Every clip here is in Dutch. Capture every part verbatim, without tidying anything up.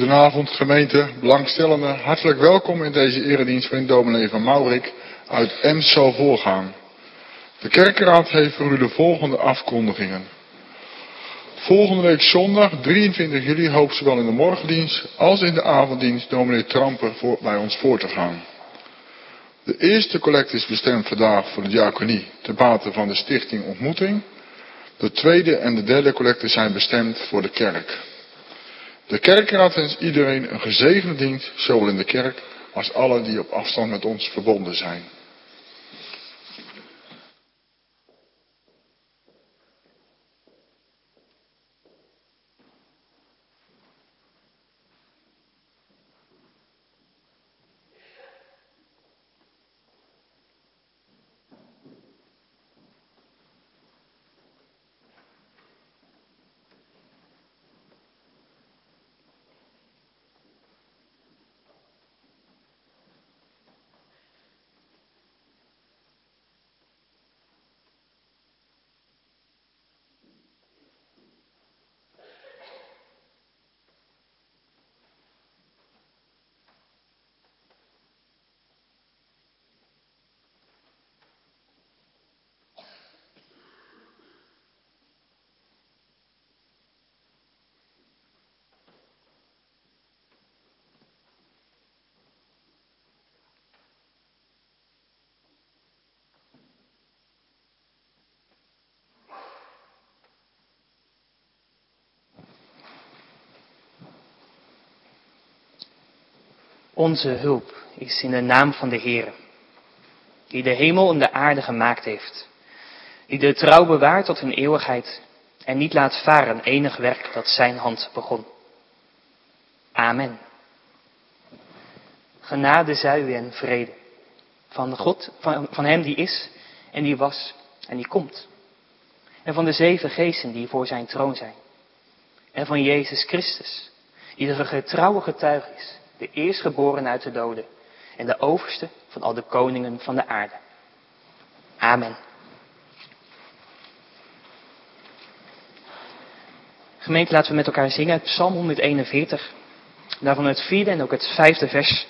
Goedenavond gemeente, belangstellenden, hartelijk welkom in deze eredienst waarin dominee van Maurik uit Ems zal voorgaan. De kerkraad heeft voor u de volgende afkondigingen. Volgende week zondag drieëntwintig juli hoopt zowel in de morgendienst als in de avonddienst dominee Tramper voor, bij ons voor te gaan. De eerste collecte is bestemd vandaag voor de diaconie te bate van de stichting Ontmoeting. De tweede en de derde collecte zijn bestemd voor de kerk. De kerkraad wens iedereen een gezegende dienst, zowel in de kerk als allen die op afstand met ons verbonden zijn. Onze hulp is in de naam van de Heere, die de hemel en de aarde gemaakt heeft, die de trouw bewaart tot in eeuwigheid en niet laat varen enig werk dat zijn hand begon. Amen. Genade zij u en vrede van God, van, van hem die is en die was en die komt. En van de zeven geesten die voor zijn troon zijn. En van Jezus Christus, die de getrouwe getuige is, de eerstgeboren uit de doden en de overste van al de koningen van de aarde. Amen. Gemeente, laten we met elkaar zingen uit Psalm honderdeenenveertig. Daarvan het vierde en ook het vijfde vers.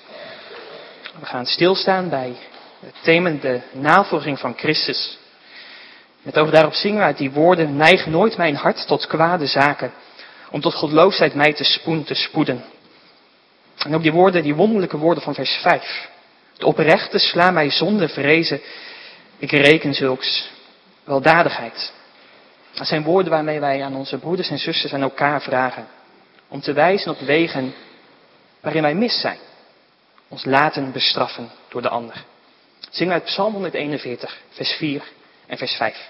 We gaan stilstaan bij het thema de navolging van Christus. Met over daarop zingen we uit die woorden: neig nooit mijn hart tot kwade zaken, om tot godloosheid mij te spoen te spoeden. En ook die woorden, die wonderlijke woorden van vers vijf. De oprechte sla mij zonder vrezen, ik reken zulks weldadigheid. Dat zijn woorden waarmee wij aan onze broeders en zusters aan elkaar vragen. Om te wijzen op wegen waarin wij mis zijn. Ons laten bestraffen door de ander. Zingen uit Psalm honderdeenenveertig, vers vier en vers vijf.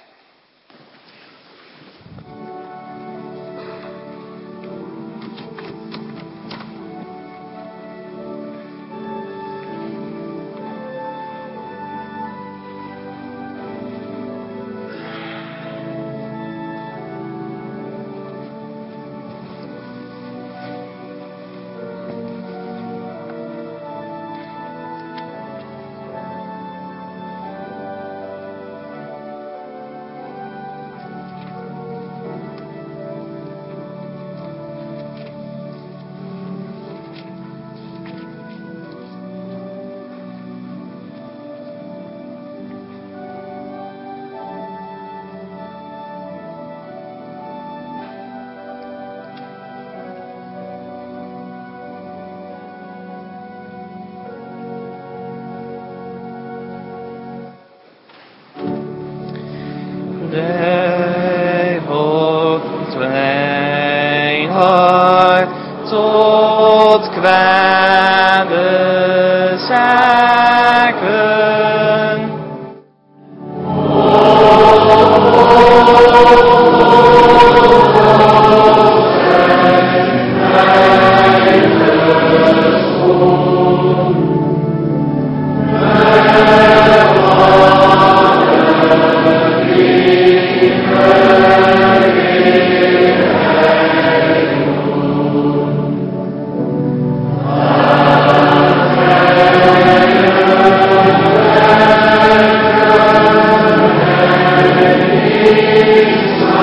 Amen.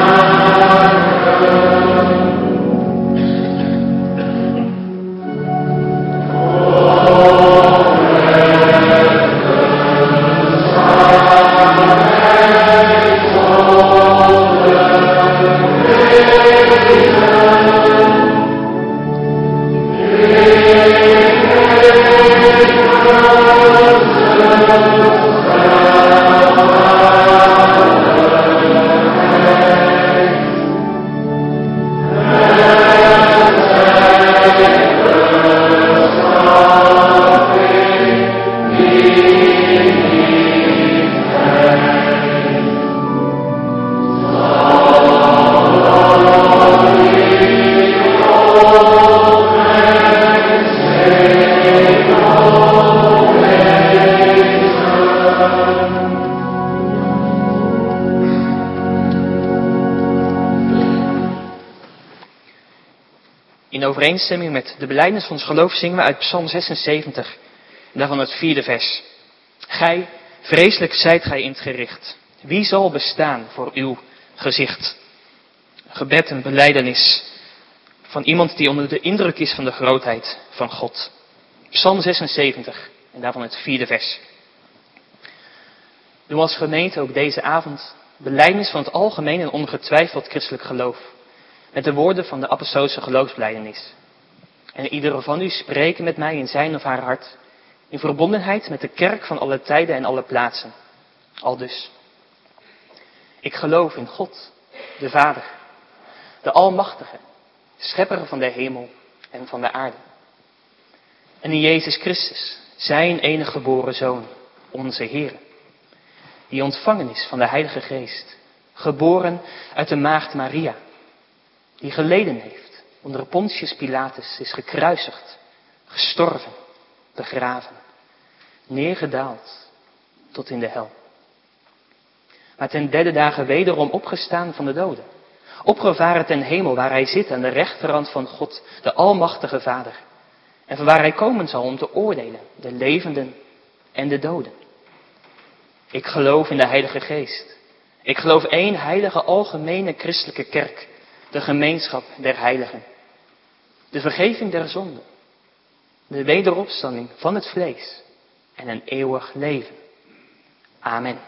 In overeenstemming met de belijdenis van ons geloof zingen we uit Psalm zesenzeventig, en daarvan het vierde vers. Gij, vreselijk zijt gij in het gericht. Wie zal bestaan voor uw gezicht? Een gebed, een belijdenis van iemand die onder de indruk is van de grootheid van God. Psalm zesenzeventig, en daarvan het vierde vers. Doen we als gemeente ook deze avond belijdenis van het algemeen en ongetwijfeld christelijk geloof. Met de woorden van de apostolische geloofsbelijdenis. En iedere van u spreken met mij in zijn of haar hart, in verbondenheid met de kerk van alle tijden en alle plaatsen. Aldus. Ik geloof in God, de Vader, de Almachtige, schepper van de hemel en van de aarde. En in Jezus Christus, zijn enige geboren Zoon, onze Heer, die ontvangen is van de Heilige Geest, geboren uit de maagd Maria, die geleden heeft onder Pontius Pilatus, is gekruisigd, gestorven, begraven, neergedaald tot in de hel. Maar ten derde dagen wederom opgestaan van de doden, opgevaren ten hemel waar hij zit aan de rechterhand van God, de Almachtige Vader, en van waar hij komen zal om te oordelen, de levenden en de doden. Ik geloof in de Heilige Geest. Ik geloof één heilige algemene christelijke kerk, de gemeenschap der heiligen, de vergeving der zonden, de wederopstanding van het vlees en een eeuwig leven. Amen.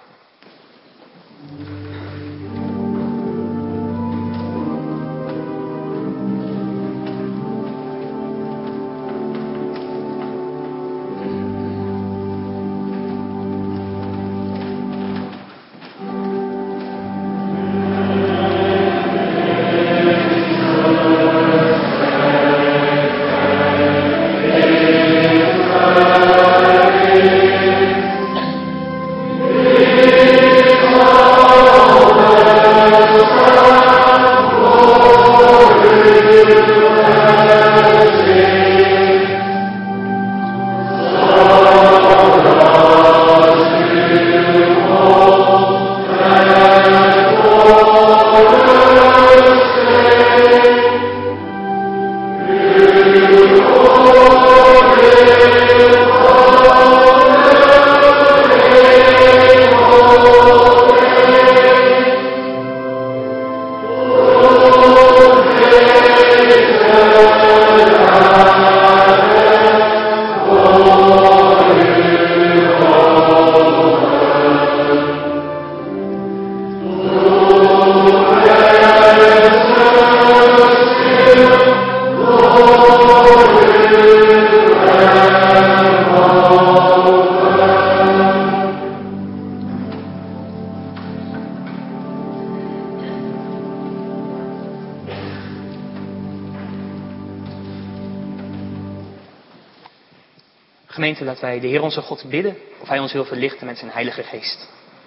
Gemeente, laten wij de Heer onze God bidden of Hij ons wil verlichten met zijn Heilige Geest.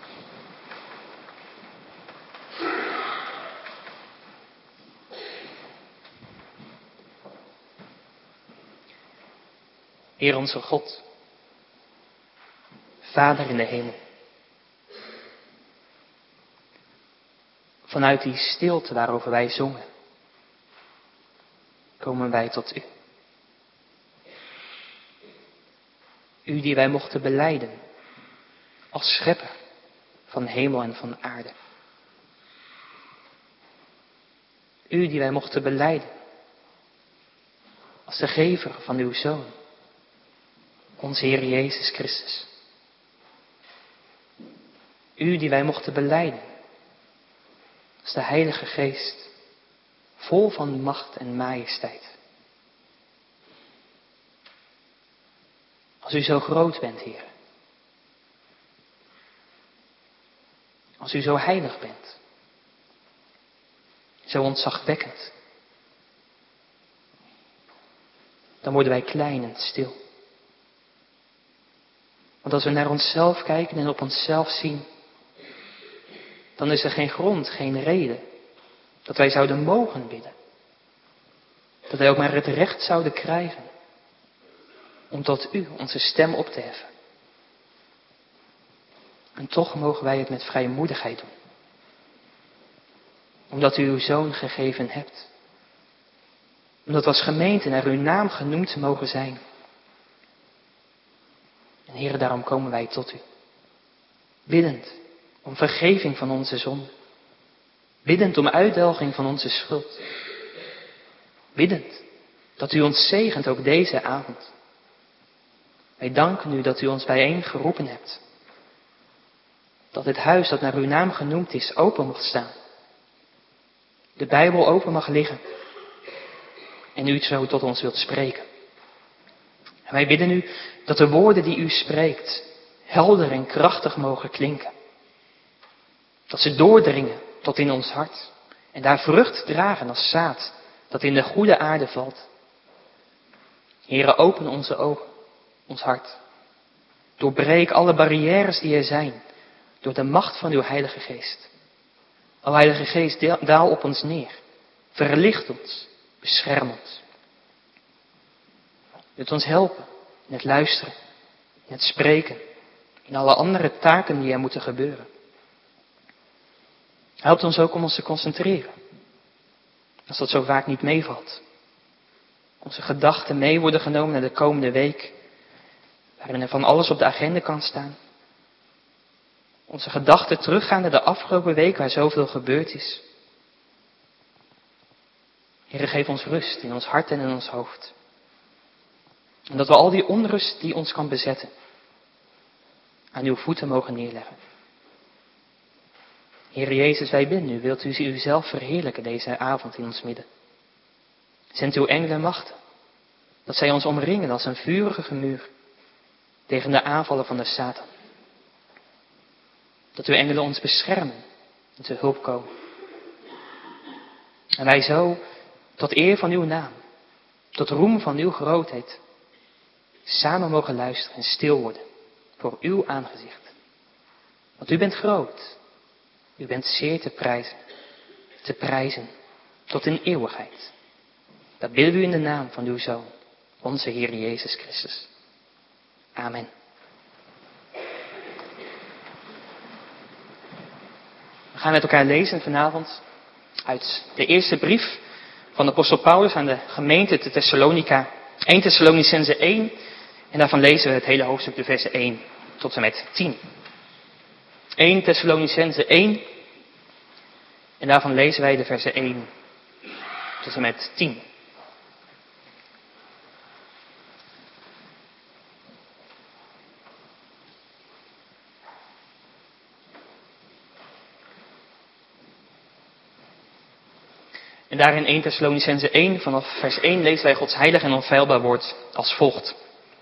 Heer onze God, Vader in de hemel. Vanuit die stilte waarover wij zongen, komen wij tot U. U die wij mochten belijden als schepper van hemel en van aarde. U die wij mochten belijden als de gever van uw Zoon, onze Heer Jezus Christus. U die wij mochten belijden als de Heilige Geest, vol van macht en majesteit. Als u zo groot bent, Heer, Als u zo heilig bent. Zo ontzagwekkend. Dan worden wij klein en stil. Want als we naar onszelf kijken en op onszelf zien, dan is er geen grond, geen reden dat wij zouden mogen bidden. Dat wij ook maar het recht zouden krijgen om tot u onze stem op te heffen. En toch mogen wij het met vrijmoedigheid doen. Omdat u uw zoon gegeven hebt. Omdat we als gemeente naar uw naam genoemd mogen zijn. En Heere, daarom komen wij tot u. Biddend om vergeving van onze zonde. Biddend om uitdelging van onze schuld. Biddend dat u ons zegent ook deze avond. Wij danken u dat u ons bijeen geroepen hebt. Dat het huis dat naar uw naam genoemd is open mag staan. De Bijbel open mag liggen. En u zo tot ons wilt spreken. En wij bidden u dat de woorden die u spreekt helder en krachtig mogen klinken. Dat ze doordringen tot in ons hart. En daar vrucht dragen als zaad dat in de goede aarde valt. Heere, open onze ogen, ons hart. Doorbreek alle barrières die er zijn. Door de macht van uw Heilige Geest. O Heilige Geest, daal op ons neer. Verlicht ons. Bescherm ons. Wilt ons helpen in het luisteren. In het spreken. In alle andere taken die er moeten gebeuren. Helpt ons ook om ons te concentreren. Als dat zo vaak niet meevalt. Onze gedachten mee worden genomen naar de komende week. Waarin er van alles op de agenda kan staan. Onze gedachten teruggaan naar de afgelopen week waar zoveel gebeurd is. Heere, geef ons rust in ons hart en in ons hoofd. En dat we al die onrust die ons kan bezetten, aan uw voeten mogen neerleggen. Heere Jezus, wij bidden u, wilt u uzelf verheerlijken deze avond in ons midden. Zend uw engelen machten, dat zij ons omringen als een vurige muur tegen de aanvallen van de Satan. Dat uw engelen ons beschermen en te hulp komen. En wij zo, tot eer van uw naam, tot roem van uw grootheid, samen mogen luisteren en stil worden voor uw aangezicht. Want u bent groot, u bent zeer te prijzen, te prijzen tot in eeuwigheid. Dat bidden we u in de naam van uw Zoon, onze Heer Jezus Christus. Amen. We gaan met elkaar lezen vanavond uit de eerste brief van de apostel Paulus aan de gemeente te Thessalonica. eerste Thessalonicenzen één. En daarvan lezen we het hele hoofdstuk, de versen één tot en met tien. eerste Thessalonicenzen één. En daarvan lezen wij de versen één tot en met tien. En daarin eerste Thessalonicenzen één, vanaf vers één, lezen wij Gods heilig en onfeilbaar woord als volgt.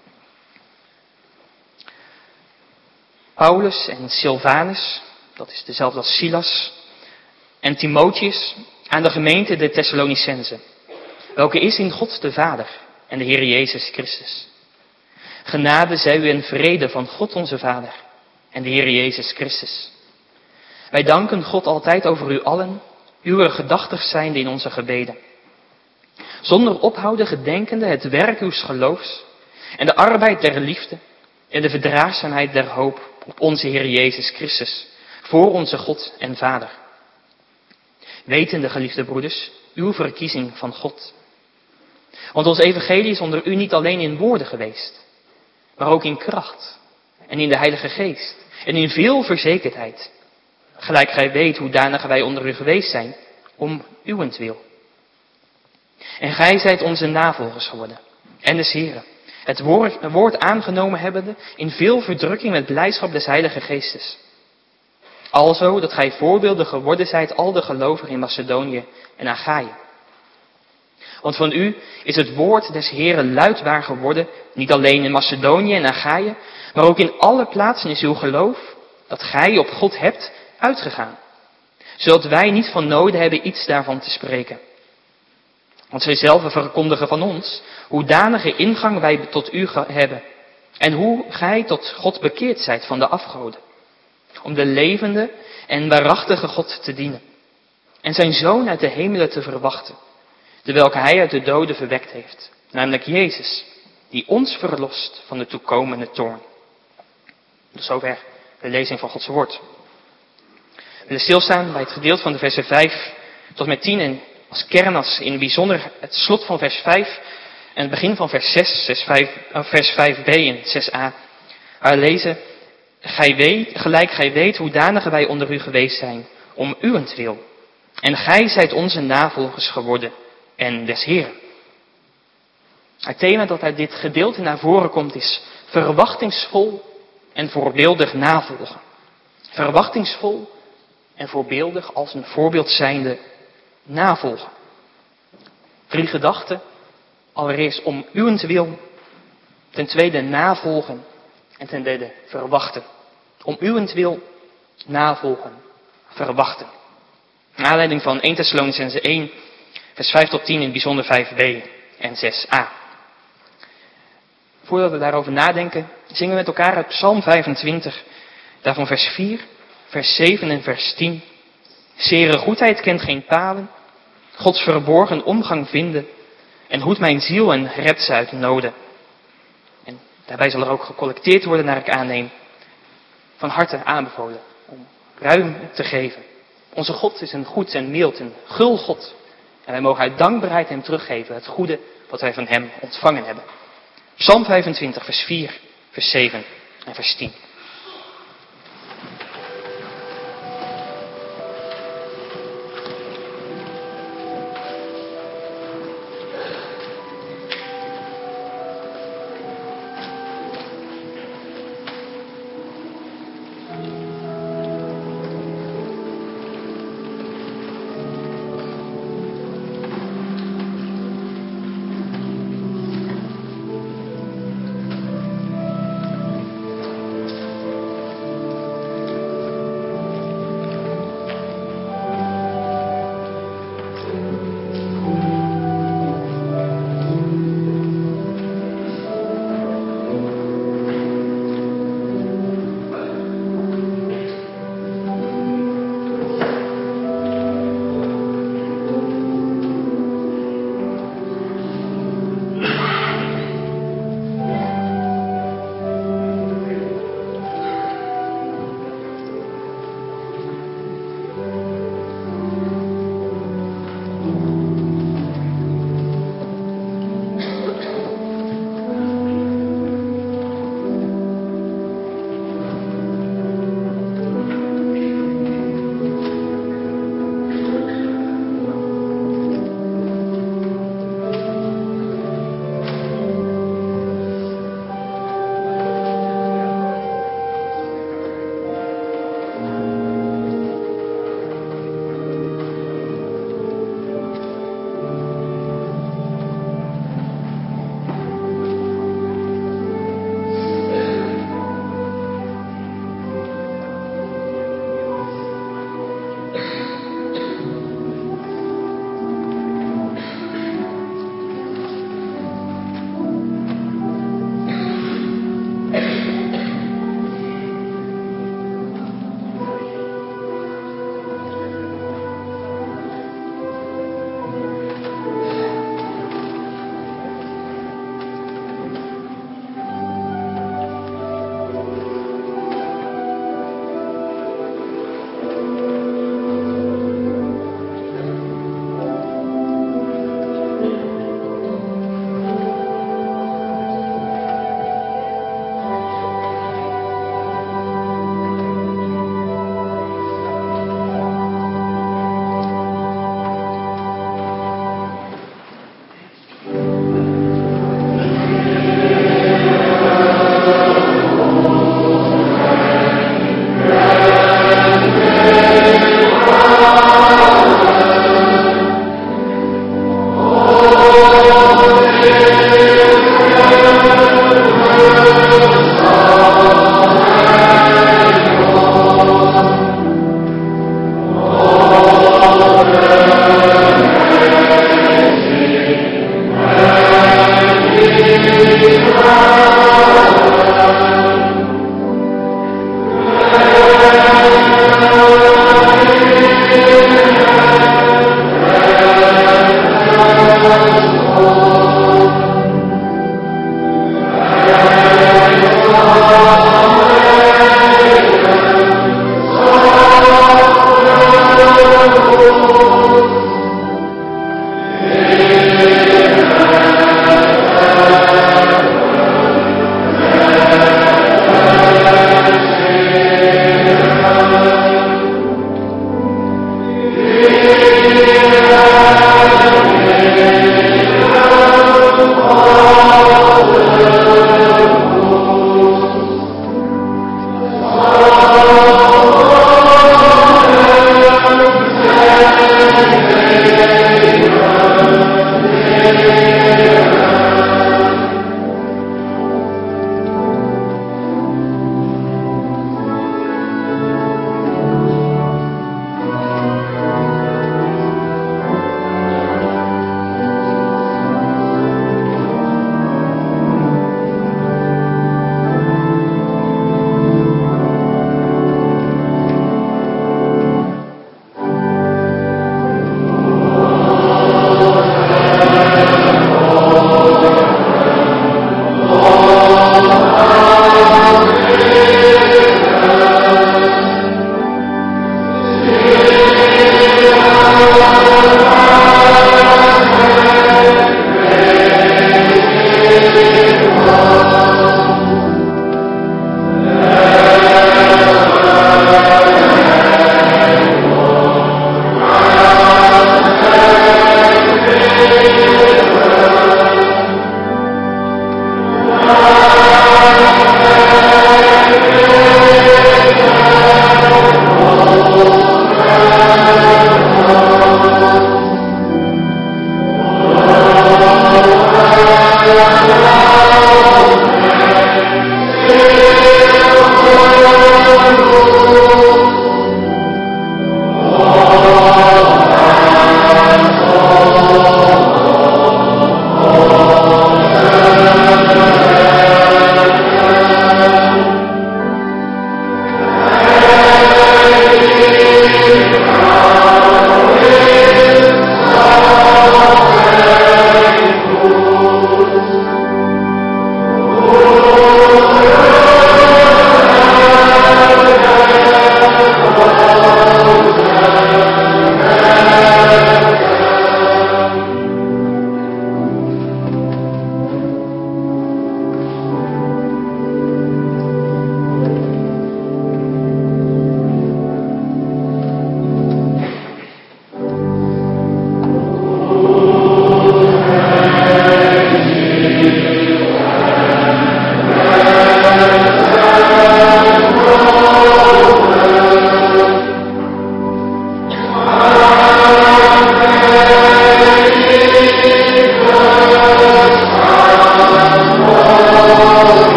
Paulus en Silvanus, dat is dezelfde als Silas, en Timotheus aan de gemeente de Thessalonicenzen, welke is in God de Vader en de Heer Jezus Christus. Genade zij u en vrede van God onze Vader en de Heer Jezus Christus. Wij danken God altijd over u allen, uw gedachtig zijnde in onze gebeden. Zonder ophouden gedenkende het werk uws geloofs en de arbeid der liefde en de verdraagzaamheid der hoop op onze Heer Jezus Christus, voor onze God en Vader. Wetende, geliefde broeders, uw verkiezing van God. Want ons evangelie is onder u niet alleen in woorden geweest, maar ook in kracht en in de Heilige Geest en in veel verzekerdheid. Gelijk gij weet hoedanig wij onder u geweest zijn, om uwentwil. En gij zijt onze navolgers geworden, en des Heren, het woord, het woord aangenomen hebbende, in veel verdrukking met blijdschap des Heilige Geestes. Alzo dat gij voorbeelden geworden zijt al de gelovigen in Macedonië en Achaïe. Want van u is het woord des Heren luidbaar geworden, niet alleen in Macedonië en Achaïe, maar ook in alle plaatsen is uw geloof, dat gij op God hebt, uitgegaan, zodat wij niet van noden hebben iets daarvan te spreken. Want zij zelf verkondigen van ons, hoedanige ingang wij tot u hebben, en hoe gij tot God bekeerd zijt van de afgoden, om de levende en waarachtige God te dienen, en zijn Zoon uit de hemelen te verwachten, dewelke hij uit de doden verwekt heeft, namelijk Jezus, die ons verlost van de toekomende toorn. Tot zover de lezing van Gods woord. We willen stilstaan bij het gedeelte van de versen vijf tot met tien en als kern, als in het bijzonder het slot van vers vijf en het begin van vers zes, vers vijf, vers vijf b en zes a. Waar we lezen, gij weet, gelijk gij weet hoedanige wij onder u geweest zijn, om uwentwil. En gij zijt onze navolgers geworden en des Heeren. Het thema dat uit dit gedeelte naar voren komt is verwachtingsvol en voorbeeldig navolgen. Verwachtingsvol en voorbeeldig als een voorbeeld zijnde navolgen. Drie gedachten. Allereerst om uwentwil. Ten tweede navolgen. En ten derde verwachten. Om uwentwil navolgen. Verwachten. Naar aanleiding van eerste Thessalonicenzen één, vers vijf tot tien, in het bijzonder vijf b en zes a. Voordat we daarover nadenken, zingen we met elkaar uit Psalm vijfentwintig, daarvan vers vier, vers zeven en vers tien. Zere goedheid kent geen palen, Gods verborgen omgang vinden, en hoedt mijn ziel en redt ze uit noden. En daarbij zal er ook gecollecteerd worden, naar ik aanneem, van harte aanbevolen om ruim te geven. Onze God is een goed en mild en gul God. En wij mogen uit dankbaarheid hem teruggeven het goede wat wij van hem ontvangen hebben. Psalm vijfentwintig, vers vier, vers zeven en vers tien.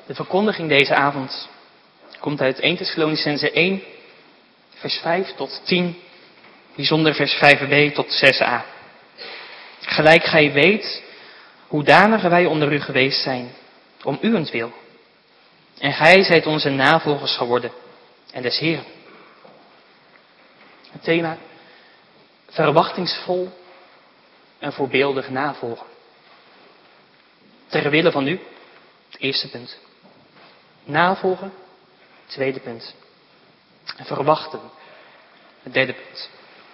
De verkondiging deze avond komt uit eerste Thessalonicenzen één, vers vijf tot tien, bijzonder vers vijf b tot zes a. Gelijk gij weet, hoedanige wij onder u geweest zijn, om uwentwil. En gij zijt onze navolgers geworden, en des Heeren. Het thema, verwachtingsvol en voorbeeldig navolgen. Ter wille van u, het eerste punt. Navolgen, het tweede punt. En verwachten, het derde punt.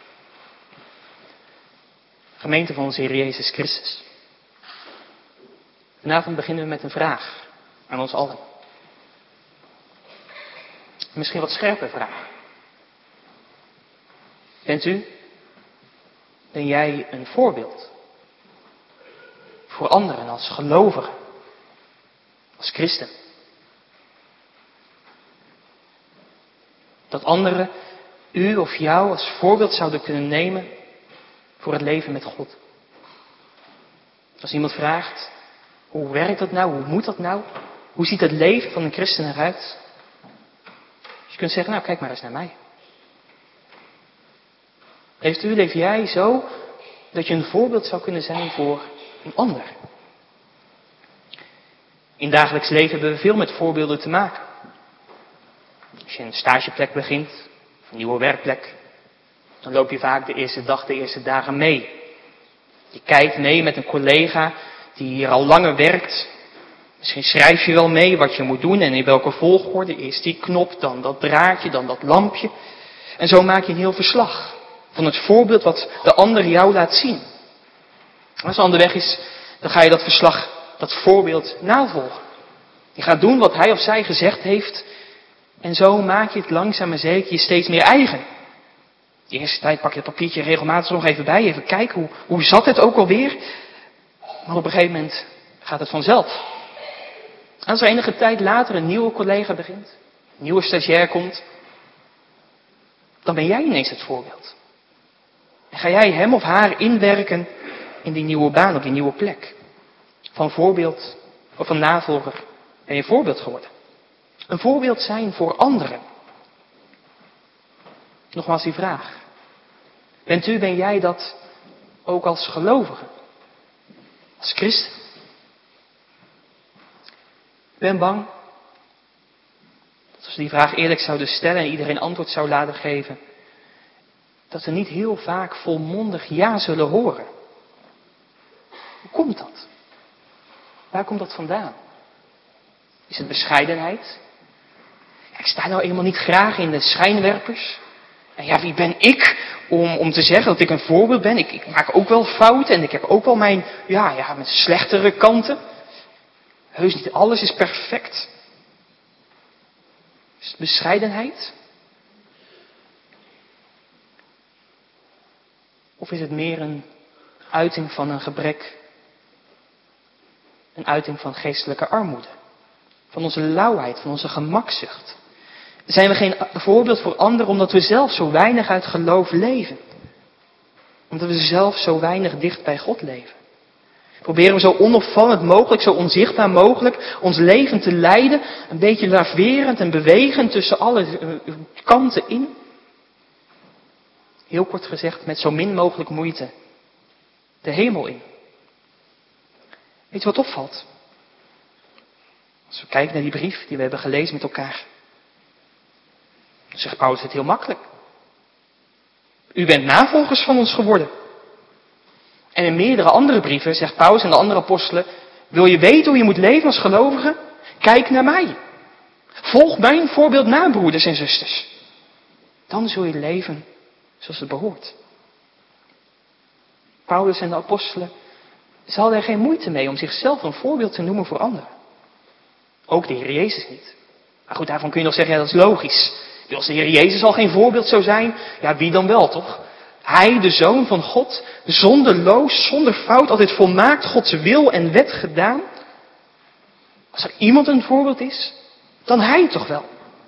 Gemeente van onze Heer Jezus Christus. Vanavond beginnen we met een vraag aan ons allen. Misschien wat scherpe vraag. Bent u, ben jij een voorbeeld voor anderen als gelovigen, als christen? Dat anderen u of jou als voorbeeld zouden kunnen nemen voor het leven met God. Als iemand vraagt, hoe werkt dat nou, hoe moet dat nou? Hoe ziet het leven van een christen eruit? Je kunt zeggen, nou kijk maar eens naar mij. Leeft u, leef jij zo dat je een voorbeeld zou kunnen zijn voor een ander? In dagelijks leven hebben we veel met voorbeelden te maken. Als je een stageplek begint, of een nieuwe werkplek, dan loop je vaak de eerste dag, de eerste dagen mee. Je kijkt mee met een collega die hier al langer werkt. Misschien schrijf je wel mee wat je moet doen en in welke volgorde. Eerst die knop, dan dat draadje, dan dat lampje. En zo maak je een heel verslag van het voorbeeld wat de ander jou laat zien. Als de ander weg is, dan ga je dat verslag, dat voorbeeld navolgen. Je gaat doen wat hij of zij gezegd heeft. En zo maak je het langzaam maar zeker je steeds meer eigen. De eerste tijd pak je het papiertje regelmatig nog even bij. Even kijken, hoe, hoe zat het ook alweer? Maar op een gegeven moment gaat het vanzelf. Als er enige tijd later een nieuwe collega begint, een nieuwe stagiair komt, dan ben jij ineens het voorbeeld. En ga jij hem of haar inwerken in die nieuwe baan, op die nieuwe plek. Van voorbeeld of van navolger ben je voorbeeld geworden. Een voorbeeld zijn voor anderen. Nogmaals die vraag. Bent u, ben jij dat ook als gelovige? Als christen? Ik ben bang dat als we die vraag eerlijk zouden stellen en iedereen antwoord zou laten geven, dat we niet heel vaak volmondig ja zullen horen. Hoe komt dat? Waar komt dat vandaan? Is het bescheidenheid? Ja, ik sta nou eenmaal niet graag in de schijnwerpers. En ja, wie ben ik om, om te zeggen dat ik een voorbeeld ben? Ik, ik maak ook wel fouten en ik heb ook wel mijn, ja, ja, mijn slechtere kanten. Heus niet alles is perfect. Is het bescheidenheid? Of is het meer een uiting van een gebrek? Een uiting van geestelijke armoede? Van onze lauwheid, van onze gemakzucht? Zijn we geen voorbeeld voor anderen omdat we zelf zo weinig uit geloof leven? Omdat we zelf zo weinig dicht bij God leven? Proberen we zo onopvallend mogelijk, zo onzichtbaar mogelijk ons leven te leiden, een beetje laverend en bewegend tussen alle kanten in? Heel kort gezegd, met zo min mogelijk moeite de hemel in. Weet je wat opvalt? Als we kijken naar die brief die we hebben gelezen met elkaar, dan zegt Paulus het heel makkelijk. U bent navolgers van ons geworden. En in meerdere andere brieven zegt Paulus en de andere apostelen, wil je weten hoe je moet leven als gelovige? Kijk naar mij. Volg mijn voorbeeld na, broeders en zusters. Dan zul je leven zoals het behoort. Paulus en de apostelen, ze hadden er geen moeite mee om zichzelf een voorbeeld te noemen voor anderen. Ook de Heer Jezus niet. Maar goed, daarvan kun je nog zeggen, ja, dat is logisch. Als de Heer Jezus al geen voorbeeld zou zijn, ja, wie dan wel, toch? Hij, de Zoon van God, zonderloos, zonder fout, altijd volmaakt Gods wil en wet gedaan. Als er iemand een voorbeeld is, dan hij toch wel.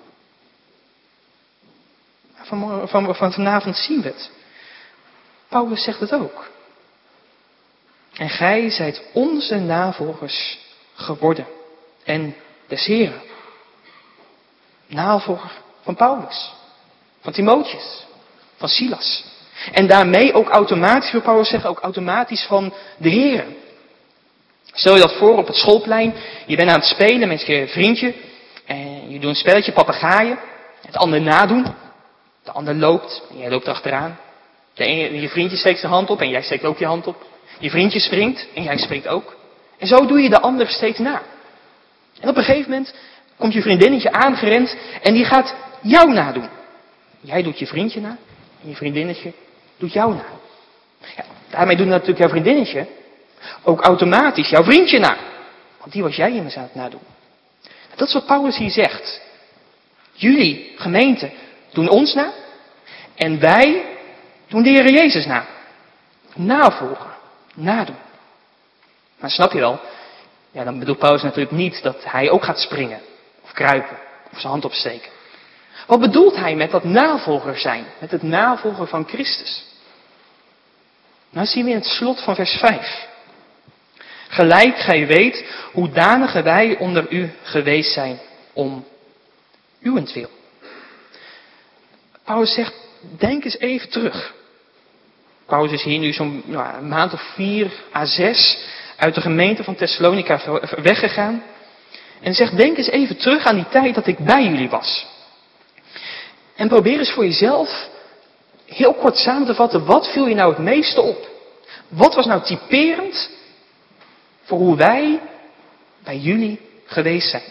Van, van, van vanavond zien we het. Paulus zegt het ook. En gij zijt onze navolgers geworden. En des Heren. Navolger van Paulus, van Timotheus, van Silas. En daarmee ook automatisch, wil Paulus zeggen, ook automatisch van de Heren. Stel je dat voor op het schoolplein, je bent aan het spelen met je vriendje en je doet een spelletje papegaaien, het ander nadoen, de ander loopt en jij loopt achteraan. De ene, je vriendje steekt zijn hand op en jij steekt ook je hand op. Je vriendje springt en jij springt ook. En zo doe je de ander steeds na. En op een gegeven moment komt je vriendinnetje aangerend en die gaat jou nadoen. Jij doet je vriendje na en je vriendinnetje doet jou na. Ja, daarmee doet natuurlijk jouw vriendinnetje ook automatisch jouw vriendje na. Want die was jij immers aan het nadoen. Dat is wat Paulus hier zegt. Jullie, gemeente, doen ons na. En wij doen de Heer Jezus na. Navolgen. Nadoen. Maar snap je wel? Ja, dan bedoelt Paulus natuurlijk niet dat hij ook gaat springen. Of kruipen. Of zijn hand opsteken. Wat bedoelt hij met dat navolger zijn? Met het navolgen van Christus? Nou zien we in het slot van vers vijf. Gelijk gij weet hoe danige wij onder u geweest zijn om uwentwil. Paulus zegt, denk eens even terug. Paulus is hier nu zo'n nou, een maand of vier à zes uit de gemeente van Thessalonica weggegaan. En zegt, denk eens even terug aan die tijd dat ik bij jullie was. En probeer eens voor jezelf heel kort samen te vatten, wat viel je nou het meeste op? Wat was nou typerend voor hoe wij bij jullie geweest zijn?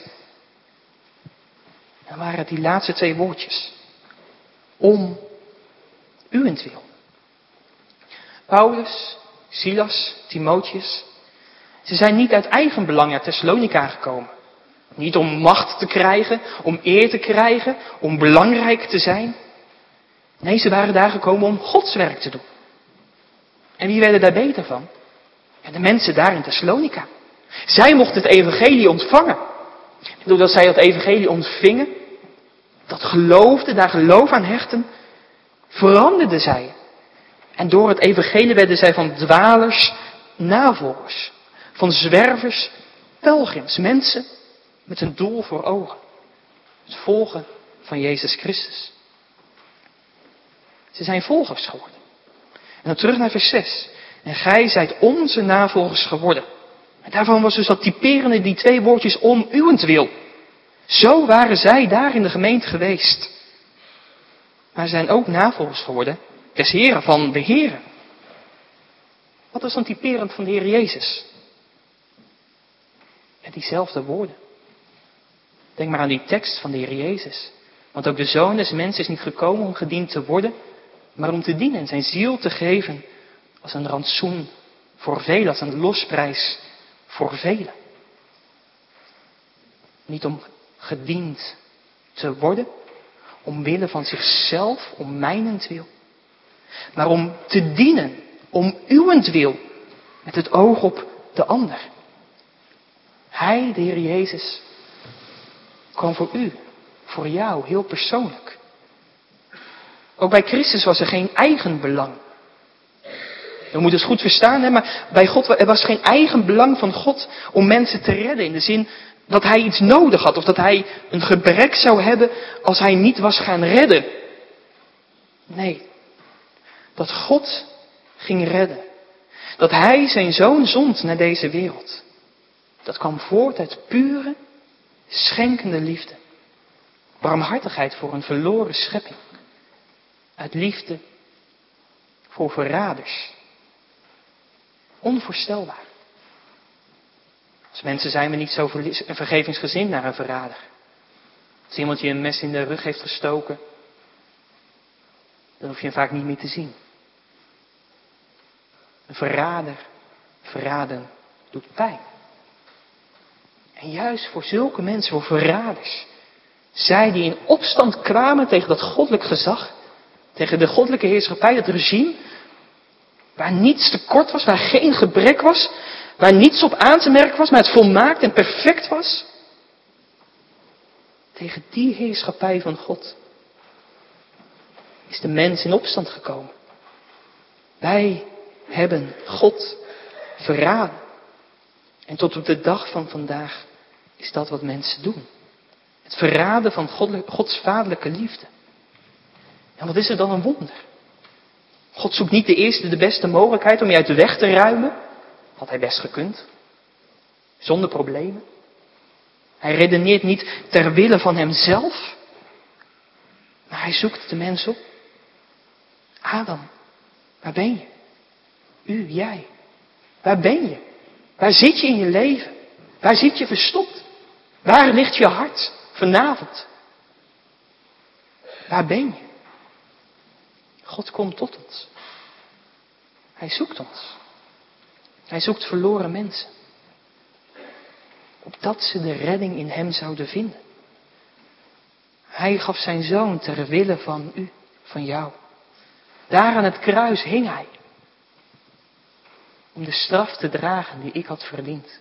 Dan waren het die laatste twee woordjes. Om uwentwil. Paulus, Silas, Timotheus. Ze zijn niet uit eigen belang naar Thessalonica gekomen. Niet om macht te krijgen, om eer te krijgen, om belangrijk te zijn. Nee, ze waren daar gekomen om Gods werk te doen. En wie werden daar beter van? Ja, de mensen daar in Thessalonica. Zij mochten het evangelie ontvangen. En doordat zij dat evangelie ontvingen, dat geloofden, daar geloof aan hechten, veranderden zij. En door het evangelie werden zij van dwalers navolgers. Van zwervers, pelgrims, mensen met een doel voor ogen. Het volgen van Jezus Christus. Ze zijn volgers geworden. En dan terug naar vers zes. En gij zijt onze navolgers geworden. En daarvan was dus dat typerende die twee woordjes om uwentwil. Zo waren zij daar in de gemeente geweest. Maar zijn ook navolgers geworden des Heren, van de Heren. Wat was dan typerend van de Heer Jezus? Ja, diezelfde woorden. Denk maar aan die tekst van de Heer Jezus. Want ook de Zoon des Mensen is niet gekomen om gediend te worden, maar om te dienen en zijn ziel te geven als een rantsoen voor velen, als een losprijs voor velen. Niet om gediend te worden, omwille van zichzelf, om mijnentwil, maar om te dienen, om uwentwil, met het oog op de ander. Hij, de Heer Jezus, kwam voor u, voor jou, heel persoonlijk. Ook bij Christus was er geen eigen belang. We moeten het goed verstaan, hè? Maar bij God er was geen eigen belang van God om mensen te redden. In de zin dat hij iets nodig had of dat hij een gebrek zou hebben als hij niet was gaan redden. Nee, dat God ging redden. Dat hij zijn zoon zond naar deze wereld. Dat kwam voort uit pure, schenkende liefde. Barmhartigheid voor een verloren schepping. Uit liefde voor verraders. Onvoorstelbaar. Als mensen zijn we niet zo vergevingsgezind naar een verrader. Als iemand je een mes in de rug heeft gestoken, dan hoef je hem vaak niet meer te zien. Een verrader, verraden, doet pijn. En juist voor zulke mensen, voor verraders, zij die in opstand kwamen tegen dat goddelijk gezag, tegen de goddelijke heerschappij, dat regime, waar niets tekort was, waar geen gebrek was, waar niets op aan te merken was, maar het volmaakt en perfect was. Tegen die heerschappij van God is de mens in opstand gekomen. Wij hebben God verraden. En tot op de dag van vandaag is dat wat mensen doen. Het verraden van Gods vaderlijke liefde. En wat is er dan een wonder? God zoekt niet de eerste, de beste mogelijkheid om je uit de weg te ruimen. Had hij best gekund. Zonder problemen. Hij redeneert niet ter wille van hemzelf. Maar hij zoekt de mens op. Adam, waar ben je? U, jij. Waar ben je? Waar zit je in je leven? Waar zit je verstopt? Waar ligt je hart vanavond? Waar ben je? God komt tot ons. Hij zoekt ons. Hij zoekt verloren mensen. Opdat ze de redding in hem zouden vinden. Hij gaf zijn zoon ter wille van u, van jou. Daar aan het kruis hing hij. Om de straf te dragen die ik had verdiend.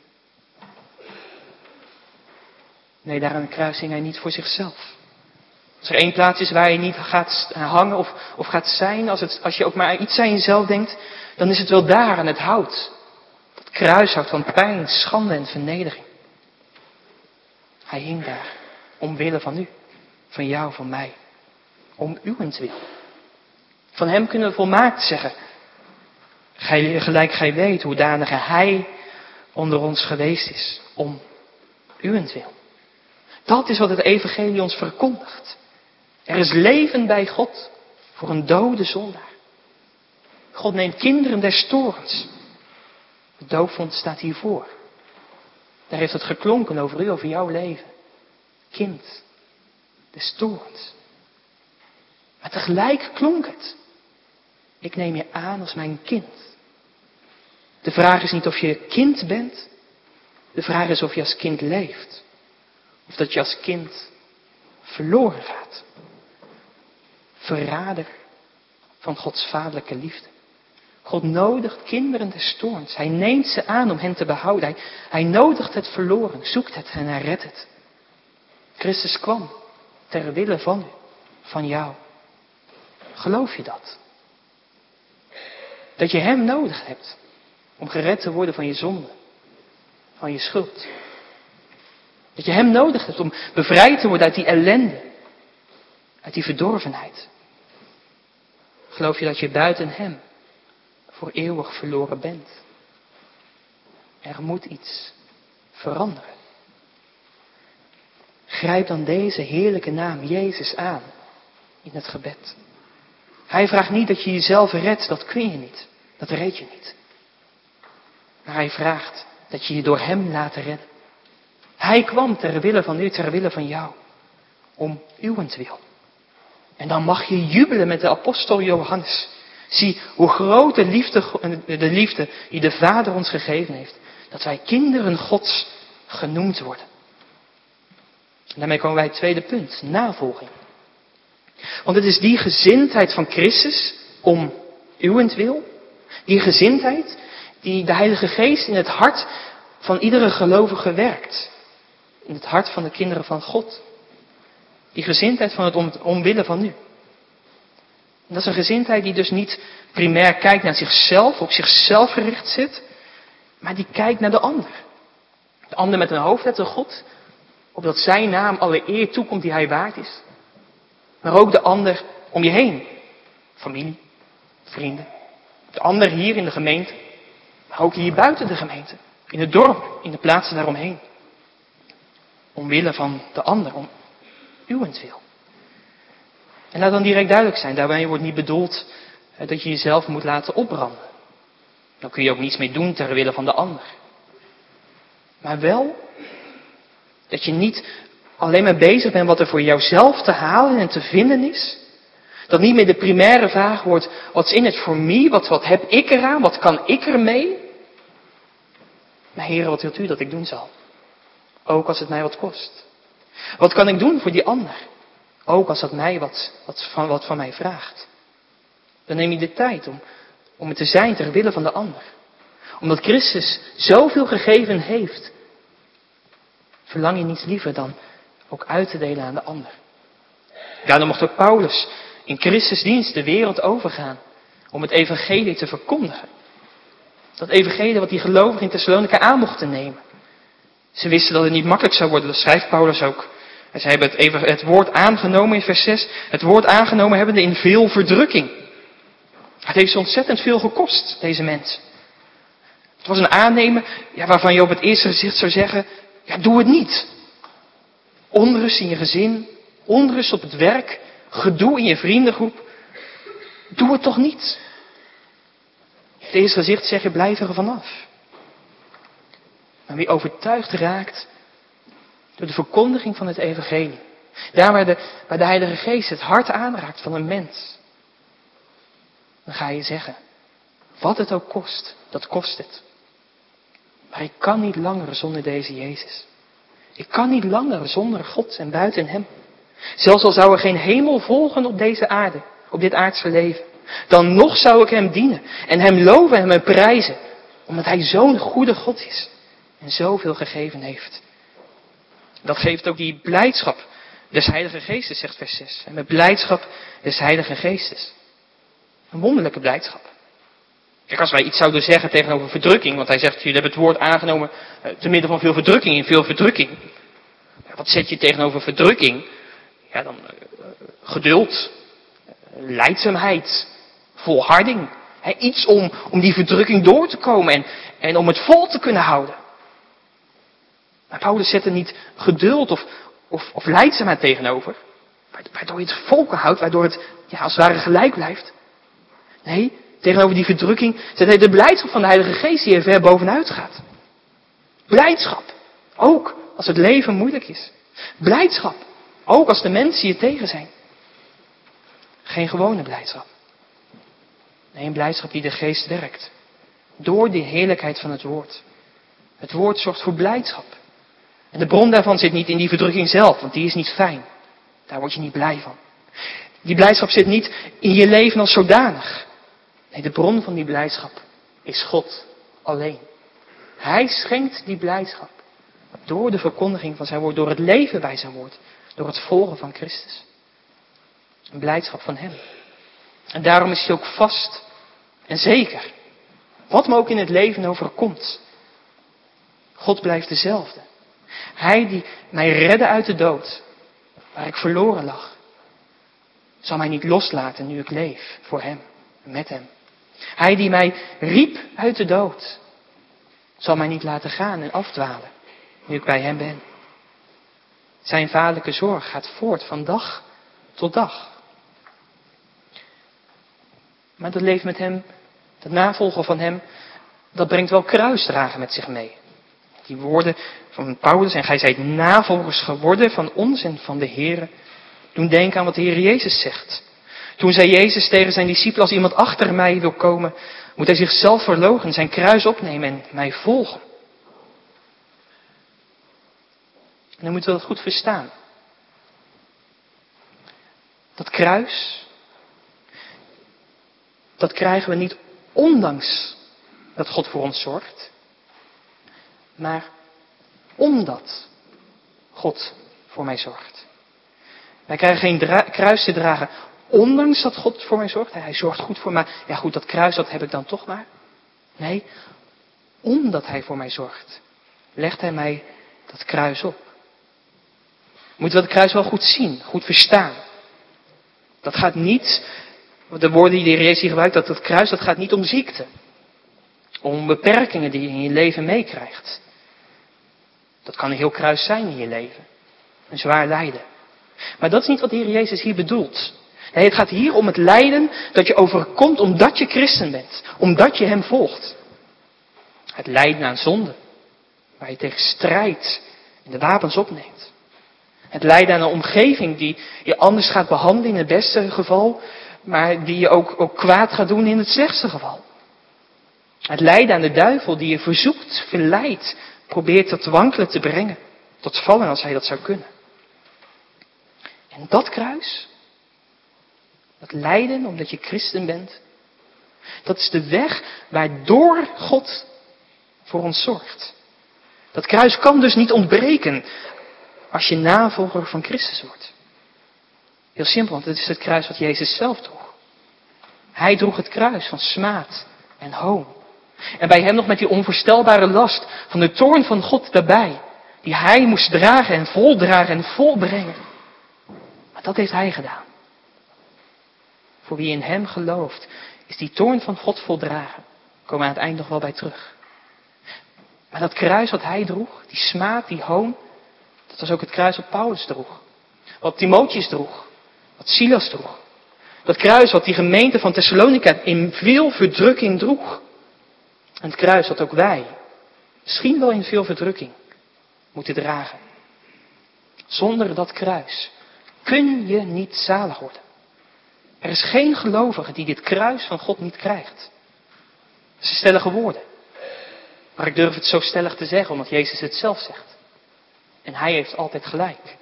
Nee, daar aan het kruis hing hij niet voor zichzelf. Als er één plaats is waar je niet gaat hangen of, of gaat zijn, als, het, als je ook maar iets aan jezelf denkt, dan is het wel daar aan het hout. Dat kruishout van pijn, schande en vernedering. Hij hing daar, omwille van u, van jou, van mij. Om uwentwil. Van hem kunnen we volmaakt zeggen, gij, gelijk gij weet hoedanige hij onder ons geweest is, om uwentwil. Dat is wat het evangelie ons verkondigt. Er is leven bij God voor een dode zondaar. God neemt kinderen des toorns. Het doopvond staat hiervoor. Daar heeft het geklonken over u, over jouw leven. Kind des toorns. Maar tegelijk klonk het. Ik neem je aan als mijn kind. De vraag is niet of je kind bent. De vraag is of je als kind leeft. Of dat je als kind verloren gaat. Verrader van Gods vaderlijke liefde. God nodigt kinderen des toorns. Hij neemt ze aan om hen te behouden. Hij, hij nodigt het verloren, zoekt het en hij redt het. Christus kwam ter wille van u, van jou. Geloof je dat? Dat je hem nodig hebt om gered te worden van je zonde, van je schuld. Dat je hem nodig hebt om bevrijd te worden uit die ellende, uit die verdorvenheid. Geloof je dat je buiten hem voor eeuwig verloren bent? Er moet iets veranderen. Grijp dan deze heerlijke naam Jezus aan in het gebed. Hij vraagt niet dat je jezelf redt, dat kun je niet. Dat red je niet. Maar hij vraagt dat je je door hem laat redden. Hij kwam ter wille van u, ter wille van jou. Om uwentwil. En dan mag je jubelen met de apostel Johannes. Zie hoe groot de liefde, de liefde die de Vader ons gegeven heeft. Dat wij kinderen Gods genoemd worden. En daarmee komen wij het tweede punt. Navolging. Want het is die gezindheid van Christus om uwentwil. Die gezindheid die de Heilige Geest in het hart van iedere gelovige werkt. In het hart van de kinderen van God. Die gezindheid van het om, omwille van u. En dat is een gezindheid die dus niet primair kijkt naar zichzelf, op zichzelf gericht zit. Maar die kijkt naar de ander. De ander met een hoofdletter God. Opdat zijn naam alle eer toekomt die hij waard is. Maar ook de ander om je heen. Familie, vrienden. De ander hier in de gemeente. Maar ook hier buiten de gemeente. In het dorp, in de plaatsen daaromheen. Omwille van de ander, om uwentwil. En laat dan direct duidelijk zijn, daarbij wordt niet bedoeld dat je jezelf moet laten opbranden. Dan kun je ook niets meer doen ter wille van de ander. Maar wel dat je niet alleen maar bezig bent wat er voor jouzelf te halen en te vinden is. Dat niet meer de primaire vraag wordt, wat is in het voor mij? Wat, wat heb ik eraan? Wat kan ik ermee? Maar Heere, wat wilt u dat ik doen zal? Ook als het mij wat kost. Wat kan ik doen voor die ander? Ook als dat mij wat, wat, van, wat van mij vraagt. Dan neem je de tijd om, om het te zijn ter wille van de ander. Omdat Christus zoveel gegeven heeft. Verlang je niets liever dan ook uit te delen aan de ander. Daarom mocht ook Paulus in Christus dienst de wereld overgaan. Om het evangelie te verkondigen. Dat evangelie wat die gelovigen in Thessalonica aan mochten nemen. Ze wisten dat het niet makkelijk zou worden, dat schrijft Paulus ook. En ze hebben het, even, het woord aangenomen in vers zes. Het woord aangenomen hebben in veel verdrukking. Het heeft ze ontzettend veel gekost, deze mens. Het was een aannemen ja, waarvan je op het eerste gezicht zou zeggen, ja, doe het niet. Onrust in je gezin, onrust op het werk, gedoe in je vriendengroep. Doe het toch niet. Op het eerste gezicht zeg je, blijf er vanaf. Maar wie overtuigd raakt door de verkondiging van het evangelie. Daar waar de, waar de Heilige Geest het hart aanraakt van een mens. Dan ga je zeggen, wat het ook kost, dat kost het. Maar ik kan niet langer zonder deze Jezus. Ik kan niet langer zonder God en buiten Hem. Zelfs al zou er geen hemel volgen op deze aarde, op dit aardse leven. Dan nog zou ik Hem dienen en Hem loven en Hem prijzen. Omdat Hij zo'n goede God is en zoveel gegeven heeft. Dat geeft ook die blijdschap des Heilige Geestes, zegt vers zes. En met blijdschap des Heilige Geestes. Een wonderlijke blijdschap. Kijk, als wij iets zouden zeggen tegenover verdrukking, want hij zegt, jullie hebben het woord aangenomen te midden van veel verdrukking, in veel verdrukking. Ja, wat zet je tegenover verdrukking? Ja, dan uh, geduld, uh, lijdzaamheid, volharding. He, iets om, om die verdrukking door te komen en, en om het vol te kunnen houden. Maar Paulus zet er niet geduld of, of, of lijdzaamheid tegenover, waardoor je het vol kan houden, waardoor het ja, als het ware gelijk blijft. Nee, tegenover die verdrukking zet hij de blijdschap van de Heilige Geest die er ver bovenuit gaat. Blijdschap, ook als het leven moeilijk is. Blijdschap, ook als de mensen je tegen zijn. Geen gewone blijdschap. Nee, een blijdschap die de Geest werkt. Door de heerlijkheid van het woord. Het woord zorgt voor blijdschap. En de bron daarvan zit niet in die verdrukking zelf, want die is niet fijn. Daar word je niet blij van. Die blijdschap zit niet in je leven als zodanig. Nee, de bron van die blijdschap is God alleen. Hij schenkt die blijdschap door de verkondiging van zijn woord, door het leven bij zijn woord, door het volgen van Christus. Een blijdschap van Hem. En daarom is hij ook vast en zeker. Wat me ook in het leven overkomt. God blijft dezelfde. Hij die mij redde uit de dood, waar ik verloren lag, zal mij niet loslaten nu ik leef voor Hem, met Hem. Hij die mij riep uit de dood, zal mij niet laten gaan en afdwalen, nu ik bij Hem ben. Zijn vaderlijke zorg gaat voort van dag tot dag. Maar dat leven met Hem, dat navolgen van Hem, dat brengt wel kruisdragen met zich mee. Die woorden van Paulus, en gij zijt navolgers geworden van ons en van de Heere, doen denken aan wat de Heer Jezus zegt. Toen zei Jezus tegen zijn discipelen, als iemand achter mij wil komen, moet hij zichzelf verloochenen, zijn kruis opnemen en mij volgen. En dan moeten we dat goed verstaan. Dat kruis, dat krijgen we niet ondanks dat God voor ons zorgt, maar omdat God voor mij zorgt. Wij krijgen geen dra- kruis te dragen ondanks dat God voor mij zorgt. Hij zorgt goed voor mij. Ja goed, dat kruis dat heb ik dan toch maar. Nee, omdat Hij voor mij zorgt, legt Hij mij dat kruis op. Moeten we dat kruis wel goed zien, goed verstaan. Dat gaat niet, de woorden die de Heer Jezus hier gebruikt, dat het kruis, dat gaat niet om ziekte. Om beperkingen die je in je leven meekrijgt. Dat kan een heel kruis zijn in je leven. Een zwaar lijden. Maar dat is niet wat de Heer Jezus hier bedoelt. Nee, het gaat hier om het lijden dat je overkomt omdat je christen bent. Omdat je Hem volgt. Het lijden aan zonde. Waar je tegen strijdt en de wapens opneemt. Het lijden aan een omgeving die je anders gaat behandelen in het beste geval. Maar die je ook, ook kwaad gaat doen in het slechtste geval. Het lijden aan de duivel die je verzoekt, verleidt, probeert tot wankelen te brengen. Tot vallen als hij dat zou kunnen. En dat kruis, dat lijden omdat je christen bent, dat is de weg waardoor God voor ons zorgt. Dat kruis kan dus niet ontbreken als je navolger van Christus wordt. Heel simpel, want het is het kruis wat Jezus zelf droeg. Hij droeg het kruis van smaad en hoon. En bij Hem nog met die onvoorstelbare last van de toorn van God daarbij. die hij moest dragen en voldragen en volbrengen. Maar dat heeft hij gedaan. Voor wie in hem gelooft, is die toorn van God voldragen. Daar komen we aan het eind nog wel bij terug. Maar dat kruis wat hij droeg, die smaad, die hoon, dat was ook het kruis wat Paulus droeg. Wat Timotheus droeg, wat Silas droeg. Dat kruis wat die gemeente van Thessalonica in veel verdrukking droeg. En het kruis wat ook wij, misschien wel in veel verdrukking, moeten dragen. Zonder dat kruis kun je niet zalig worden. Er is geen gelovige die dit kruis van God niet krijgt. Dat zijn stellige woorden. Maar ik durf het zo stellig te zeggen, omdat Jezus het zelf zegt. En hij heeft altijd gelijk.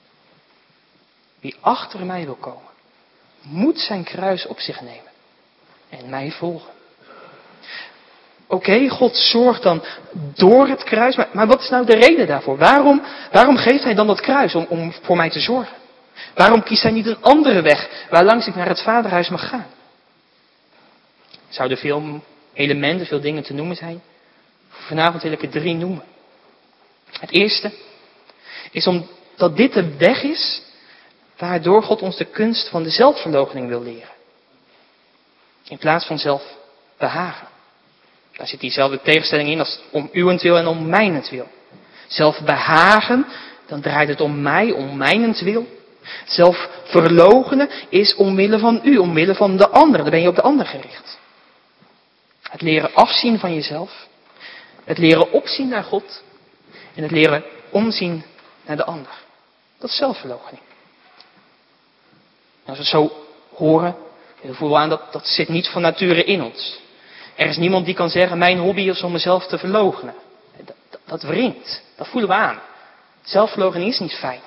Wie achter mij wil komen, moet zijn kruis op zich nemen. En mij volgen. Oké, okay, God zorgt dan door het kruis. Maar, maar wat is nou de reden daarvoor? Waarom, waarom geeft hij dan dat kruis om, om voor mij te zorgen? Waarom kiest hij niet een andere weg waarlangs ik naar het vaderhuis mag gaan? Er zouden veel elementen, veel dingen te noemen zijn. Vanavond wil ik er drie noemen. Het eerste is omdat dit de weg is waardoor God ons de kunst van de zelfverloochening wil leren. In plaats van zelf behagen. Daar zit diezelfde tegenstelling in als om uwentwil en om mijnentwil. Zelf behagen, dan draait het om mij, om mijnentwil. Zelf verloochenen is omwille van u, omwille van de ander. Dan ben je op de ander gericht. Het leren afzien van jezelf. Het leren opzien naar God. En het leren omzien naar de ander. Dat is zelfverloochening. Als we het zo horen, dan voelen we aan dat dat zit niet van nature in ons. Er is niemand die kan zeggen, mijn hobby is om mezelf te verloochenen. Dat, dat, dat wringt. Dat voelen we aan. Zelfverloochening is niet fijn.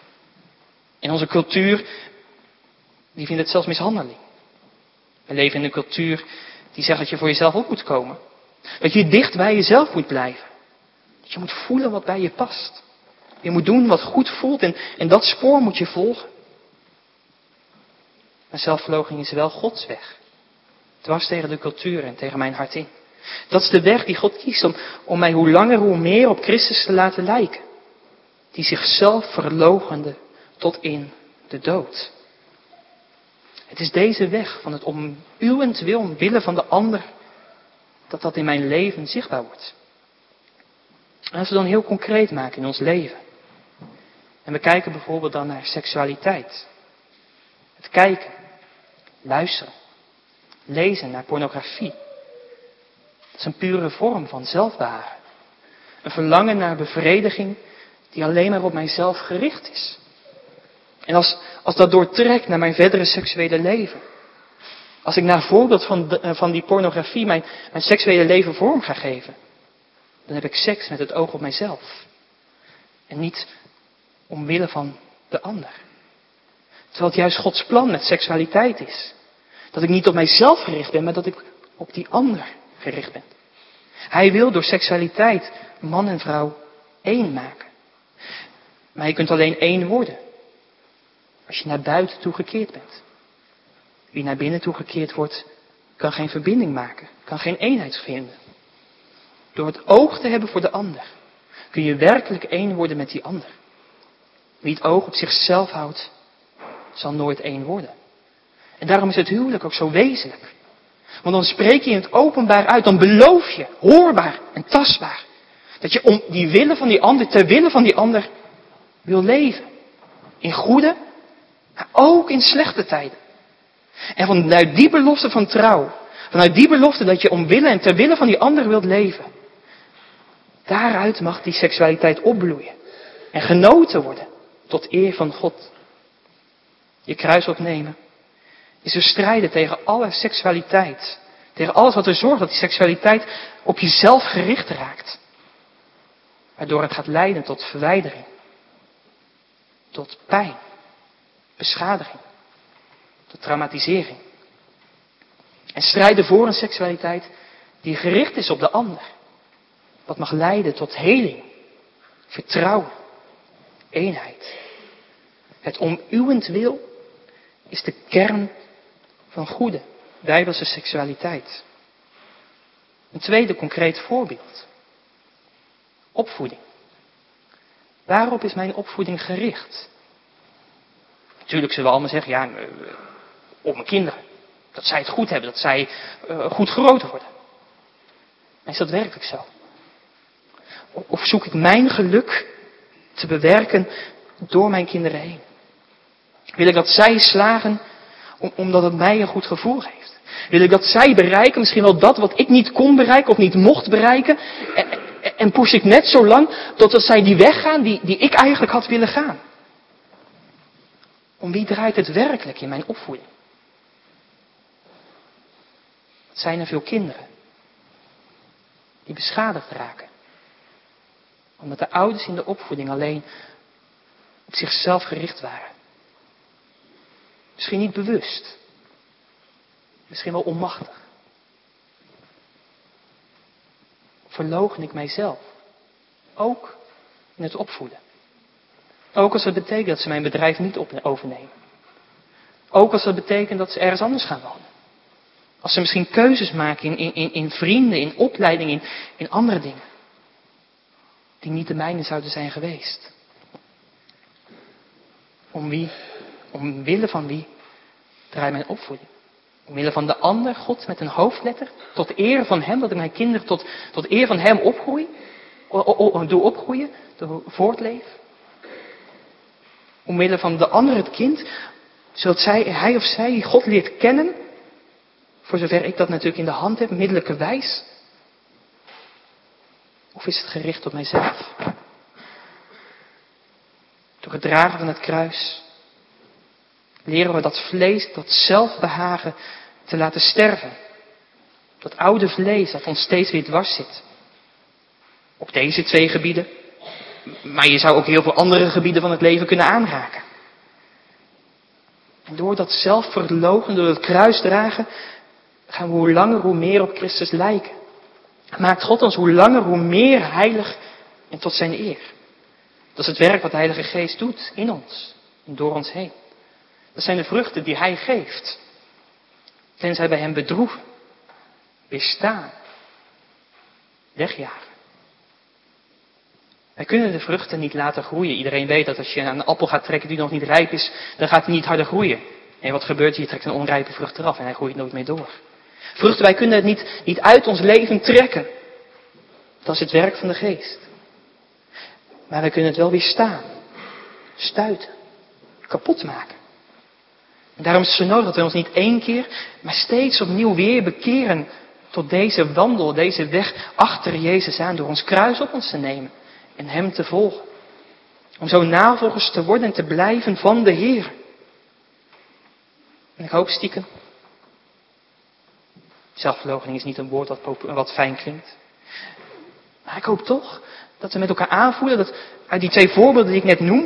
En onze cultuur, die vindt het zelfs mishandeling. We leven in een cultuur die zegt dat je voor jezelf op moet komen. Dat je dicht bij jezelf moet blijven. Dat je moet voelen wat bij je past. Je moet doen wat goed voelt en, en dat spoor moet je volgen. Maar zelfverloochening is wel Gods weg. Dwars tegen de cultuur en tegen mijn hart in. Dat is de weg die God kiest om, om mij hoe langer hoe meer op Christus te laten lijken. Die zichzelf verloochende tot in de dood. Het is deze weg van het om uwentwil, omwille van de ander, dat dat in mijn leven zichtbaar wordt. En als we dan heel concreet maken in ons leven. En we kijken bijvoorbeeld dan naar seksualiteit. Het kijken, luisteren, lezen naar pornografie. Dat is een pure vorm van zelfbehagen. Een verlangen naar bevrediging die alleen maar op mijzelf gericht is. En als, als dat doortrekt naar mijn verdere seksuele leven. Als ik naar voorbeeld van, de, van die pornografie mijn, mijn seksuele leven vorm ga geven. Dan heb ik seks met het oog op mijzelf. En niet omwille van de ander. Terwijl het juist Gods plan met seksualiteit is. Dat ik niet op mijzelf gericht ben, maar dat ik op die ander gericht ben. Hij wil door seksualiteit man en vrouw één maken. Maar je kunt alleen één worden. Als je naar buiten toegekeerd bent. Wie naar binnen toegekeerd wordt, kan geen verbinding maken. Kan geen eenheid vinden. Door het oog te hebben voor de ander, kun je werkelijk één worden met die ander. Wie het oog op zichzelf houdt, zal nooit één worden. En daarom is het huwelijk ook zo wezenlijk. Want dan spreek je in het openbaar uit, dan beloof je, hoorbaar en tastbaar, dat je om die wille van die ander, ter wille van die ander, wil leven. In goede, maar ook in slechte tijden. En vanuit die belofte van trouw, vanuit die belofte dat je omwille en ter wille van die ander wilt leven, daaruit mag die seksualiteit opbloeien en genoten worden tot eer van God. Je kruis opnemen is dus strijden tegen alle seksualiteit. Tegen alles wat er zorgt dat die seksualiteit op jezelf gericht raakt. Waardoor het gaat leiden tot verwijdering. Tot pijn. Beschadiging. Tot traumatisering. En strijden voor een seksualiteit die gericht is op de ander. Wat mag leiden tot heling. Vertrouwen. Eenheid. Het om uwentwil is de kern van goede, bijbelse seksualiteit. Een tweede concreet voorbeeld. Opvoeding. Waarop is mijn opvoeding gericht? Natuurlijk zullen we allemaal zeggen, ja, op mijn kinderen. Dat zij het goed hebben, dat zij uh, goed groot worden. Maar is dat werkelijk zo? Of zoek ik mijn geluk te bewerken door mijn kinderen heen? Wil ik dat zij slagen omdat het mij een goed gevoel geeft? Wil ik dat zij bereiken, misschien wel dat wat ik niet kon bereiken of niet mocht bereiken? En, en push ik net zo lang totdat zij die weg gaan die, die ik eigenlijk had willen gaan? Om wie draait het werkelijk in mijn opvoeding? Het zijn er veel kinderen die beschadigd raken. Omdat de ouders in de opvoeding alleen op zichzelf gericht waren. Misschien niet bewust. Misschien wel onmachtig. Verloochen ik mijzelf. Ook in het opvoeden. Ook als het betekent dat ze mijn bedrijf niet op- overnemen. Ook als het betekent dat ze ergens anders gaan wonen. Als ze misschien keuzes maken in, in, in vrienden, in opleiding, in, in andere dingen. Die niet de mijne zouden zijn geweest. Om wie, omwille van wie draait mijn opvoeding? Omwille van de ander, God met een hoofdletter? Tot eer van hem, dat ik mijn kinderen tot, tot eer van hem opgroei? O, o, o, doe opgroeien, doe voortleven? Omwille van de ander, het kind, zodat zij, hij of zij God leert kennen? Voor zover ik dat natuurlijk in de hand heb, middelijke wijs? Of is het gericht op mijzelf? Door het dragen van het kruis leren we dat vlees, dat zelfbehagen te laten sterven. Dat oude vlees dat ons steeds weer dwars zit. Op deze twee gebieden. Maar je zou ook heel veel andere gebieden van het leven kunnen aanraken. En door dat zelfverloochenen, door het kruis dragen, gaan we hoe langer hoe meer op Christus lijken. Maakt God ons hoe langer hoe meer heilig en tot zijn eer. Dat is het werk wat de Heilige Geest doet in ons en door ons heen. Dat zijn de vruchten die Hij geeft. Tenzij bij Hem bedroeven, weerstaan, wegjagen. Wij kunnen de vruchten niet laten groeien. Iedereen weet dat als je een appel gaat trekken die nog niet rijp is, dan gaat hij niet harder groeien. En wat gebeurt hier? Je trekt een onrijpe vrucht eraf en hij groeit nooit meer door. Vruchten, wij kunnen het niet, niet uit ons leven trekken. Dat is het werk van de Geest. Maar wij kunnen het wel weerstaan, stuiten, kapot maken. En daarom is het zo nodig dat we ons niet één keer, maar steeds opnieuw weer bekeren tot deze wandel, deze weg achter Jezus aan, door ons kruis op ons te nemen en Hem te volgen. Om zo navolgers te worden en te blijven van de Heer. En ik hoop stiekem, zelfverloochening is niet een woord wat, wat fijn klinkt. Maar ik hoop toch dat we met elkaar aanvoelen dat uit die twee voorbeelden die ik net noem,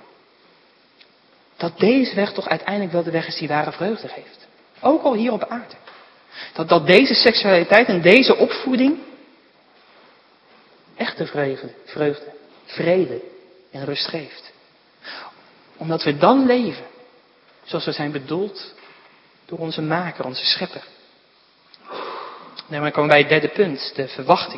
dat deze weg toch uiteindelijk wel de weg is die ware vreugde geeft. Ook al hier op aarde. Dat, dat deze seksualiteit en deze opvoeding echte vreugde, vreugde, vrede en rust geeft. Omdat we dan leven zoals we zijn bedoeld door onze maker, onze schepper. Dan komen we bij het derde punt, de verwachting.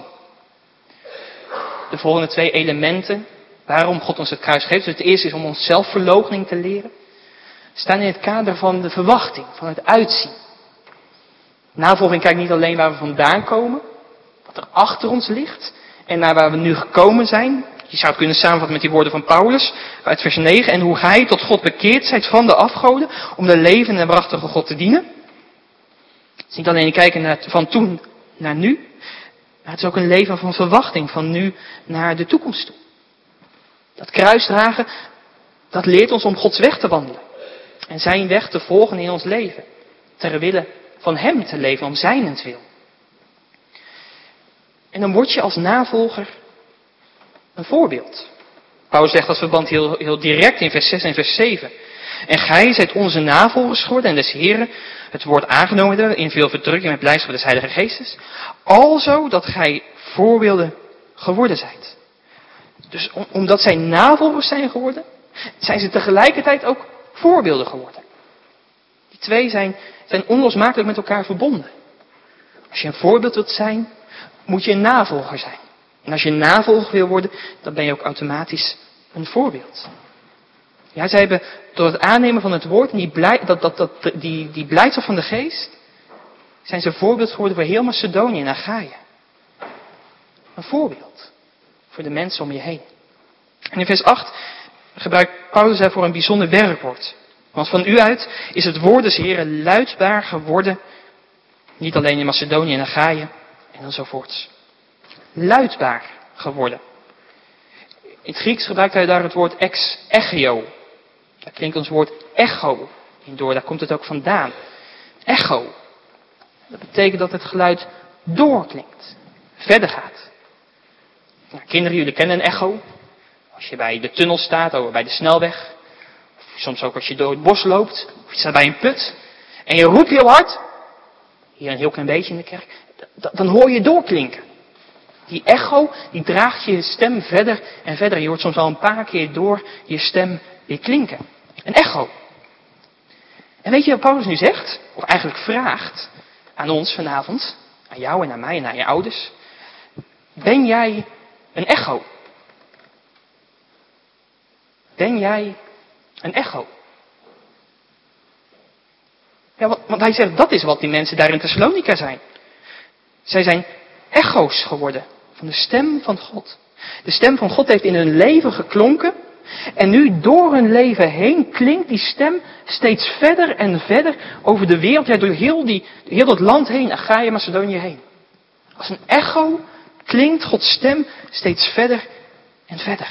De volgende twee elementen waarom God ons het kruis geeft. Dus het eerste is om ons zelfverloochening te leren. Staan in het kader van de verwachting, van het uitzien. Navolging kijkt niet alleen waar we vandaan komen, wat er achter ons ligt en naar waar we nu gekomen zijn. Je zou het kunnen samenvatten met die woorden van Paulus uit vers negen. En hoe gij tot God bekeerd zijt van de afgoden om de levende en waarachtige God te dienen. Het is niet alleen kijken naar, van toen naar nu. Maar het is ook een leven van verwachting, van nu naar de toekomst toe. Dat kruisdragen, dat leert ons om Gods weg te wandelen. En zijn weg te volgen in ons leven. Ter wille van Hem te leven, om zijnentwil. En dan word je als navolger een voorbeeld. Paulus legt dat verband heel, heel direct in vers zes en vers zeven. En gij zijt onze navolgers geworden en des Heren het woord aangenomen hebben in veel verdrukking met blijdschap des Heilige Geestes. Alzo dat gij voorbeelden geworden zijt. Dus om, omdat zij navolgers zijn geworden, zijn ze tegelijkertijd ook voorbeelden geworden. Die twee zijn, zijn onlosmakelijk met elkaar verbonden. Als je een voorbeeld wilt zijn, moet je een navolger zijn. En als je een navolger wil worden, dan ben je ook automatisch een voorbeeld. Ja, zij hebben door het aannemen van het woord en die, blij, dat, dat, dat, die, die blijdschap van de geest, zijn ze voorbeeld geworden voor heel Macedonië en Achaïe. Een voorbeeld voor de mensen om je heen. En in vers acht gebruikt Paulus daarvoor een bijzonder werkwoord. Want van u uit is het woord des Heren luidbaar geworden, niet alleen in Macedonië en Achaïe en enzovoorts. Luidbaar geworden. In het Grieks gebruikt hij daar het woord ex echio. Daar klinkt ons woord echo in door, daar komt het ook vandaan. Echo. Dat betekent dat het geluid doorklinkt, verder gaat. Nou, kinderen, jullie kennen een echo. Als je bij de tunnel staat, of bij de snelweg. Of soms ook als je door het bos loopt. Of je staat bij een put. En je roept heel hard. Hier een heel klein beetje in de kerk. Dan hoor je doorklinken. Die echo, die draagt je stem verder en verder. Je hoort soms al een paar keer door je stem weer klinken. Een echo. En weet je wat Paulus nu zegt? Of eigenlijk vraagt aan ons vanavond. Aan jou en aan mij en aan je ouders. Ben jij een echo? Ben jij een echo? Ja, want hij zegt, dat is wat die mensen daar in Thessalonica zijn. Zij zijn echo's geworden van de stem van God. De stem van God heeft in hun leven geklonken. En nu door hun leven heen klinkt die stem steeds verder en verder over de wereld. Ja, door heel, die, heel dat land heen, Achaïe, Macedonië heen. Als een echo klinkt Gods stem steeds verder en verder.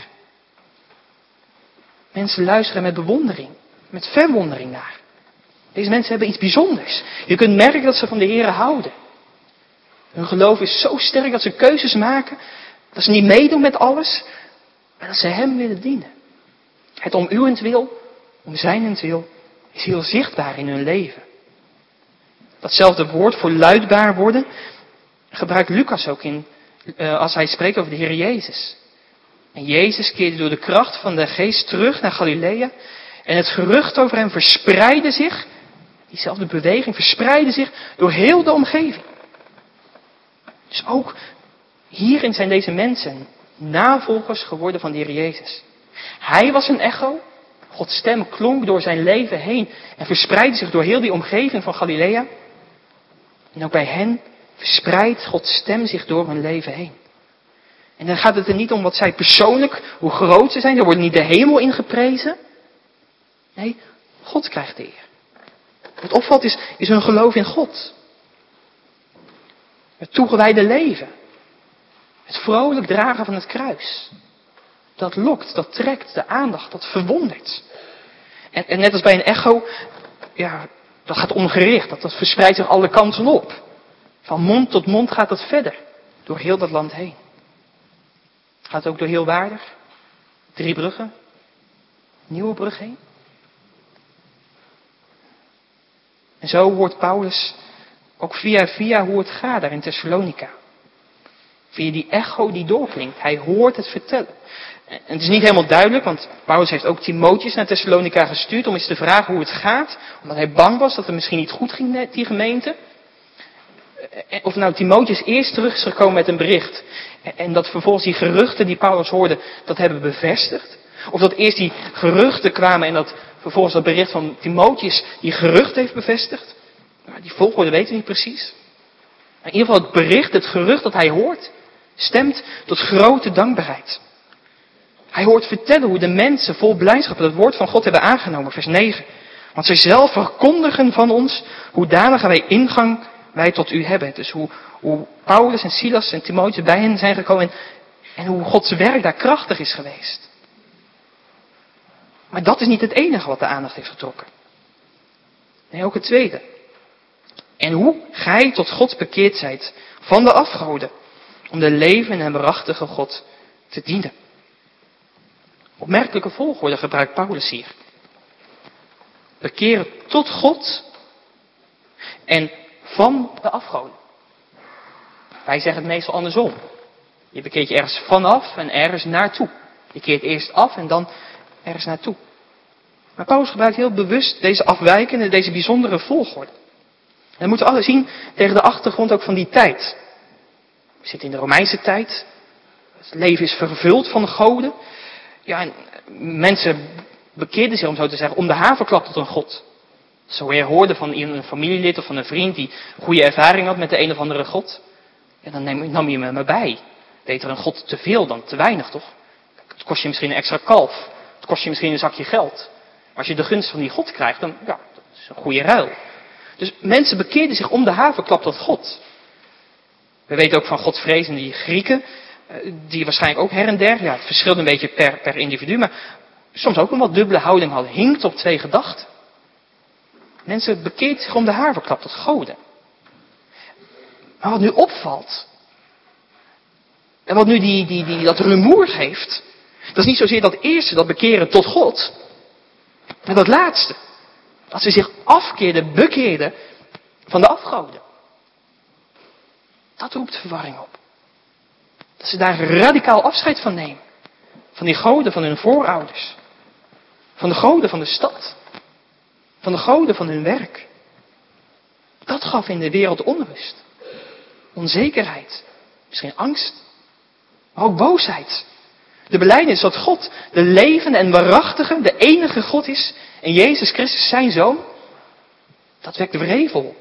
Mensen luisteren met bewondering, met verwondering naar. Deze mensen hebben iets bijzonders. Je kunt merken dat ze van de Here houden. Hun geloof is zo sterk dat ze keuzes maken, dat ze niet meedoen met alles, maar dat ze Hem willen dienen. Het om uwentwil, om zijnentwil, is heel zichtbaar in hun leven. Datzelfde woord voor luidbaar worden gebruikt Lucas ook in, uh, als hij spreekt over de Heer Jezus. En Jezus keerde door de kracht van de geest terug naar Galilea. En het gerucht over hem verspreidde zich, diezelfde beweging verspreidde zich door heel de omgeving. Dus ook hierin zijn deze mensen navolgers geworden van de Heer Jezus. Hij was een echo. Gods stem klonk door zijn leven heen en verspreidde zich door heel die omgeving van Galilea. En ook bij hen verspreidt Gods stem zich door hun leven heen. En dan gaat het er niet om wat zij persoonlijk, hoe groot ze zijn. Er wordt niet de hemel ingeprezen. Nee, God krijgt de eer. Wat opvalt is, is hun geloof in God. Het toegewijde leven. Het vrolijk dragen van het kruis. Dat lokt, dat trekt de aandacht, dat verwondert. En, en net als bij een echo, ja, dat gaat ongericht. Dat, dat verspreidt zich alle kanten op. Van mond tot mond gaat dat verder. Door heel dat land heen. Gaat ook door heel Waarder. Driebrugge. Nieuwebrug heen. En zo hoort Paulus ook via via hoe het gaat daar in Thessalonica. Via die echo die doorklinkt. Hij hoort het vertellen. En het is niet helemaal duidelijk, want Paulus heeft ook Timotheus naar Thessalonica gestuurd om eens te vragen hoe het gaat. Omdat hij bang was dat het misschien niet goed ging met die gemeente. Of nou Timotheus eerst terug is gekomen met een bericht. En dat vervolgens die geruchten die Paulus hoorde, dat hebben bevestigd. Of dat eerst die geruchten kwamen en dat vervolgens dat bericht van Timotheus die gerucht heeft bevestigd. Maar die volgorde weten we niet precies. Maar in ieder geval het bericht, het gerucht dat hij hoort, stemt tot grote dankbaarheid. Hij hoort vertellen hoe de mensen vol blijdschap het woord van God hebben aangenomen, vers negen. Want zij zelf verkondigen van ons hoe danig wij ingang wij tot u hebben. Dus hoe, hoe Paulus en Silas en Timotheus bij hen zijn gekomen en, en hoe Gods werk daar krachtig is geweest. Maar dat is niet het enige wat de aandacht heeft getrokken. Nee, ook het tweede. En hoe gij tot God bekeerd zijt van de afgoden, om de levende en waarachtige God te dienen. Opmerkelijke volgorde gebruikt Paulus hier. Bekeren tot God en van de afgoden. Wij zeggen het meestal andersom. Je bekeert je ergens vanaf en ergens naartoe. Je keert eerst af en dan ergens naartoe. Maar Paulus gebruikt heel bewust deze afwijkende, deze bijzondere volgorde. En dat moeten we alle zien tegen de achtergrond ook van die tijd. We zitten in de Romeinse tijd. Het leven is vervuld van goden. Ja, en mensen bekeerden zich, om zo te zeggen, om de haverklap tot een god. Zo je hoorde van een familielid of van een vriend die goede ervaring had met de een of andere god. Ja, dan nam, nam je me bij. Beter een god te veel dan te weinig, toch? Het kost je misschien een extra kalf. Het kost je misschien een zakje geld. Maar als je de gunst van die god krijgt, dan ja, dat is een goede ruil. Dus mensen bekeerden zich om de haverklap tot God. We weten ook van godvrezende Grieken, die waarschijnlijk ook her en der, ja, het verschilt een beetje per, per individu, maar soms ook een wat dubbele houding hadden. Hinkt op twee gedachten. Mensen bekeerden zich om de haverklap tot goden. Maar wat nu opvalt, en wat nu die, die, die, dat rumoer geeft, dat is niet zozeer dat eerste, dat bekeren tot God, maar dat laatste. Dat ze zich afkeerden, bekeerden van de afgoden. Dat roept verwarring op. Dat ze daar radicaal afscheid van nemen. Van die goden van hun voorouders. Van de goden van de stad. Van de goden van hun werk. Dat gaf in de wereld onrust. Onzekerheid. Misschien angst. Maar ook boosheid. De belijdenis dat God de levende en waarachtige, de enige God is. En Jezus Christus zijn Zoon. Dat wekt wrevel op.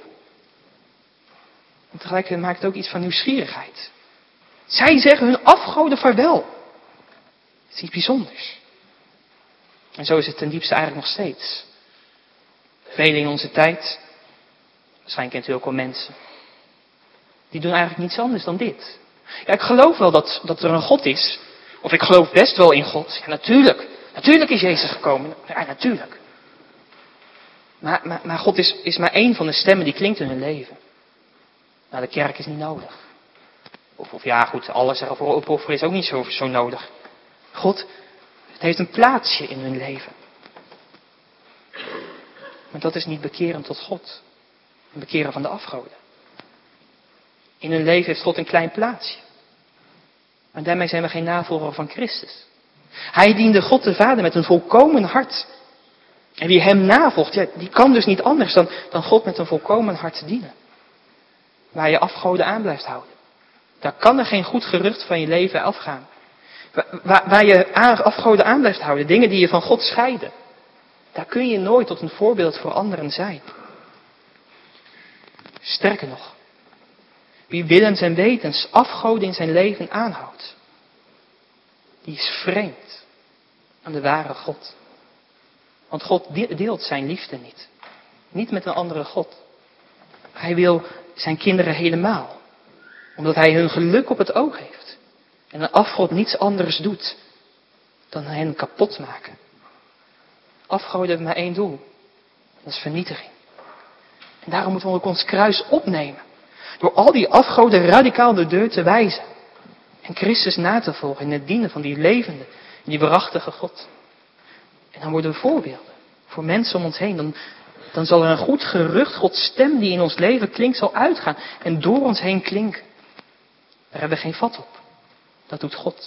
En tegelijkertijd maakt het ook iets van nieuwsgierigheid. Zij zeggen hun afgoden vaarwel. Het is iets bijzonders. En zo is het ten diepste eigenlijk nog steeds. Velen in onze tijd, waarschijnlijk kent u ook wel mensen, die doen eigenlijk niets anders dan dit. Ja, ik geloof wel dat, dat er een God is. Of ik geloof best wel in God. Ja, natuurlijk. Natuurlijk is Jezus gekomen. Ja, natuurlijk. Maar, maar, maar God is, is maar één van de stemmen die klinkt in hun leven. Nou, de kerk is niet nodig. Of, of ja, goed, alles ervoor opofferen is ook niet zo, zo nodig. God, het heeft een plaatsje in hun leven. Maar dat is niet bekeren tot God. Een bekeren van de afgoden. In hun leven heeft God een klein plaatsje. Maar daarmee zijn we geen navolger van Christus. Hij diende God de Vader met een volkomen hart. En wie hem navolgt, ja, die kan dus niet anders dan, dan God met een volkomen hart dienen. Waar je afgoden aan blijft houden. Daar kan er geen goed gerucht van je leven afgaan. Waar, waar, waar je afgoden aan blijft houden, dingen die je van God scheiden. Daar kun je nooit tot een voorbeeld voor anderen zijn. Sterker nog, wie willens en wetens afgoden in zijn leven aanhoudt, die is vreemd aan de ware God. Want God deelt zijn liefde niet. Niet met een andere God. Hij wil zijn kinderen helemaal. Omdat hij hun geluk op het oog heeft. En een afgod niets anders doet dan hen kapot maken. Afgoden heeft maar één doel. Dat is vernietiging. En daarom moeten we ook ons kruis opnemen. Door al die afgoden radicaal de deur te wijzen. En Christus na te volgen in het dienen van die levende, die waarachtige God. En dan worden we voorbeelden voor mensen om ons heen. Dan, dan zal er een goed gerucht, Gods stem die in ons leven klinkt, zal uitgaan. En door ons heen klinken. Daar hebben we geen vat op. Dat doet God.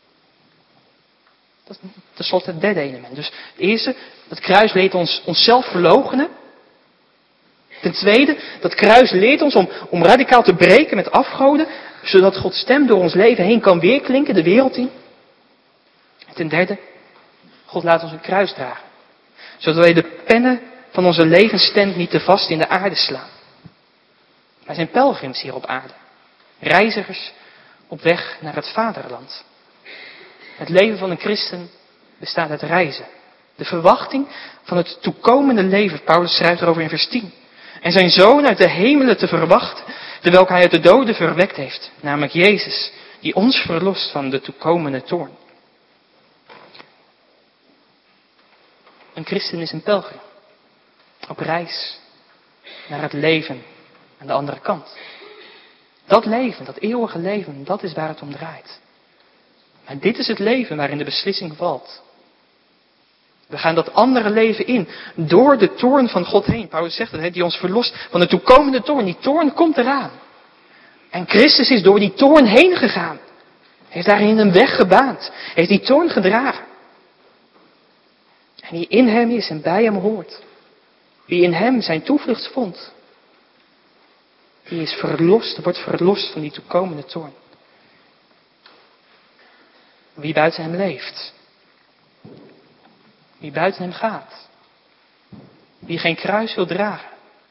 Dat is tenslotte het derde element. Dus het eerste, dat kruis leert ons onszelf verloochenen. Ten tweede, dat kruis leert ons om, om radicaal te breken met afgoden, zodat Gods stem door ons leven heen kan weerklinken, de wereld in. En ten derde, God laat ons een kruis dragen. Zodat wij de pennen van onze levensstand niet te vast in de aarde slaan. Wij zijn pelgrims hier op aarde. Reizigers op weg naar het vaderland. Het leven van een christen bestaat uit reizen. De verwachting van het toekomende leven. Paulus schrijft erover in vers tien. En zijn zoon uit de hemelen te verwachten, terwijl hij uit de doden verwekt heeft. Namelijk Jezus, die ons verlost van de toekomende toorn. Een christen is een pelgrim. Op reis naar het leven aan de andere kant. Dat leven, dat eeuwige leven, dat is waar het om draait. Maar dit is het leven waarin de beslissing valt. We gaan dat andere leven in, door de toorn van God heen. Paulus zegt dat, die ons verlost van de toekomende toorn. Die toorn komt eraan. En Christus is door die toorn heen gegaan. Heeft daarin een weg gebaand. Heeft die toorn gedragen. En wie in hem is en bij hem hoort. Wie in hem zijn toevlucht vond. Die is verlost, wordt verlost van die toekomende toorn. Wie buiten hem leeft, Wie buiten hem gaat. Wie geen kruis wil dragen.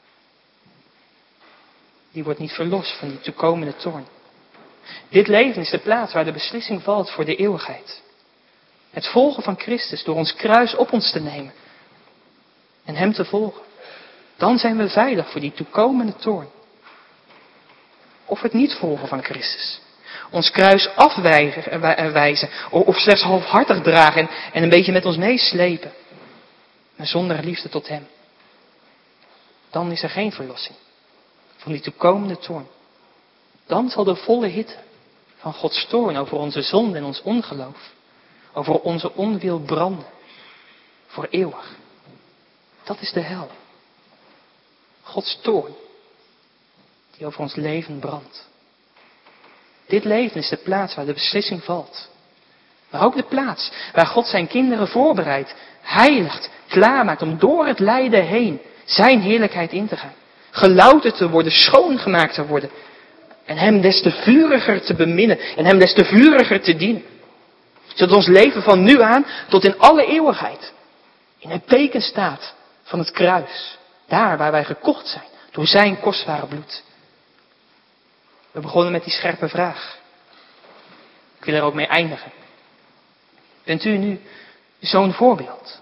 Die wordt niet verlost van die toekomende toorn. Dit leven is de plaats waar de beslissing valt voor de eeuwigheid. Het volgen van Christus door ons kruis op ons te nemen. En hem te volgen. Dan zijn we veilig voor die toekomende toorn. Of het niet volgen van Christus. Ons kruis afwijzen. Of slechts halfhartig dragen en een beetje met ons meeslepen. Maar zonder liefde tot hem. Dan is er geen verlossing. Van die toekomende toorn. Dan zal de volle hitte van Gods toorn over onze zonde en ons ongeloof. Over onze onwil branden. Voor eeuwig. Dat is de hel. Gods toorn. Die over ons leven brandt. Dit leven is de plaats waar de beslissing valt. Maar ook de plaats waar God zijn kinderen voorbereidt, heiligt, klaarmaakt om door het lijden heen zijn heerlijkheid in te gaan. Gelouterd te worden, schoongemaakt te worden. En hem des te vuriger te beminnen en hem des te vuriger te dienen. Zodat ons leven van nu aan tot in alle eeuwigheid in het teken staat van het kruis. Daar waar wij gekocht zijn door zijn kostbare bloed. We begonnen met die scherpe vraag. Ik wil er ook mee eindigen. Bent u nu zo'n voorbeeld?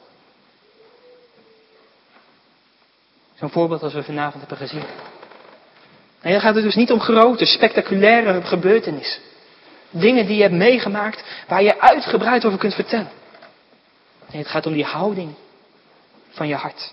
Zo'n voorbeeld als we vanavond hebben gezien. Nee, dan gaat het dus niet om grote, spectaculaire gebeurtenissen. Dingen die je hebt meegemaakt, waar je uitgebreid over kunt vertellen. Nee, het gaat om die houding van je hart.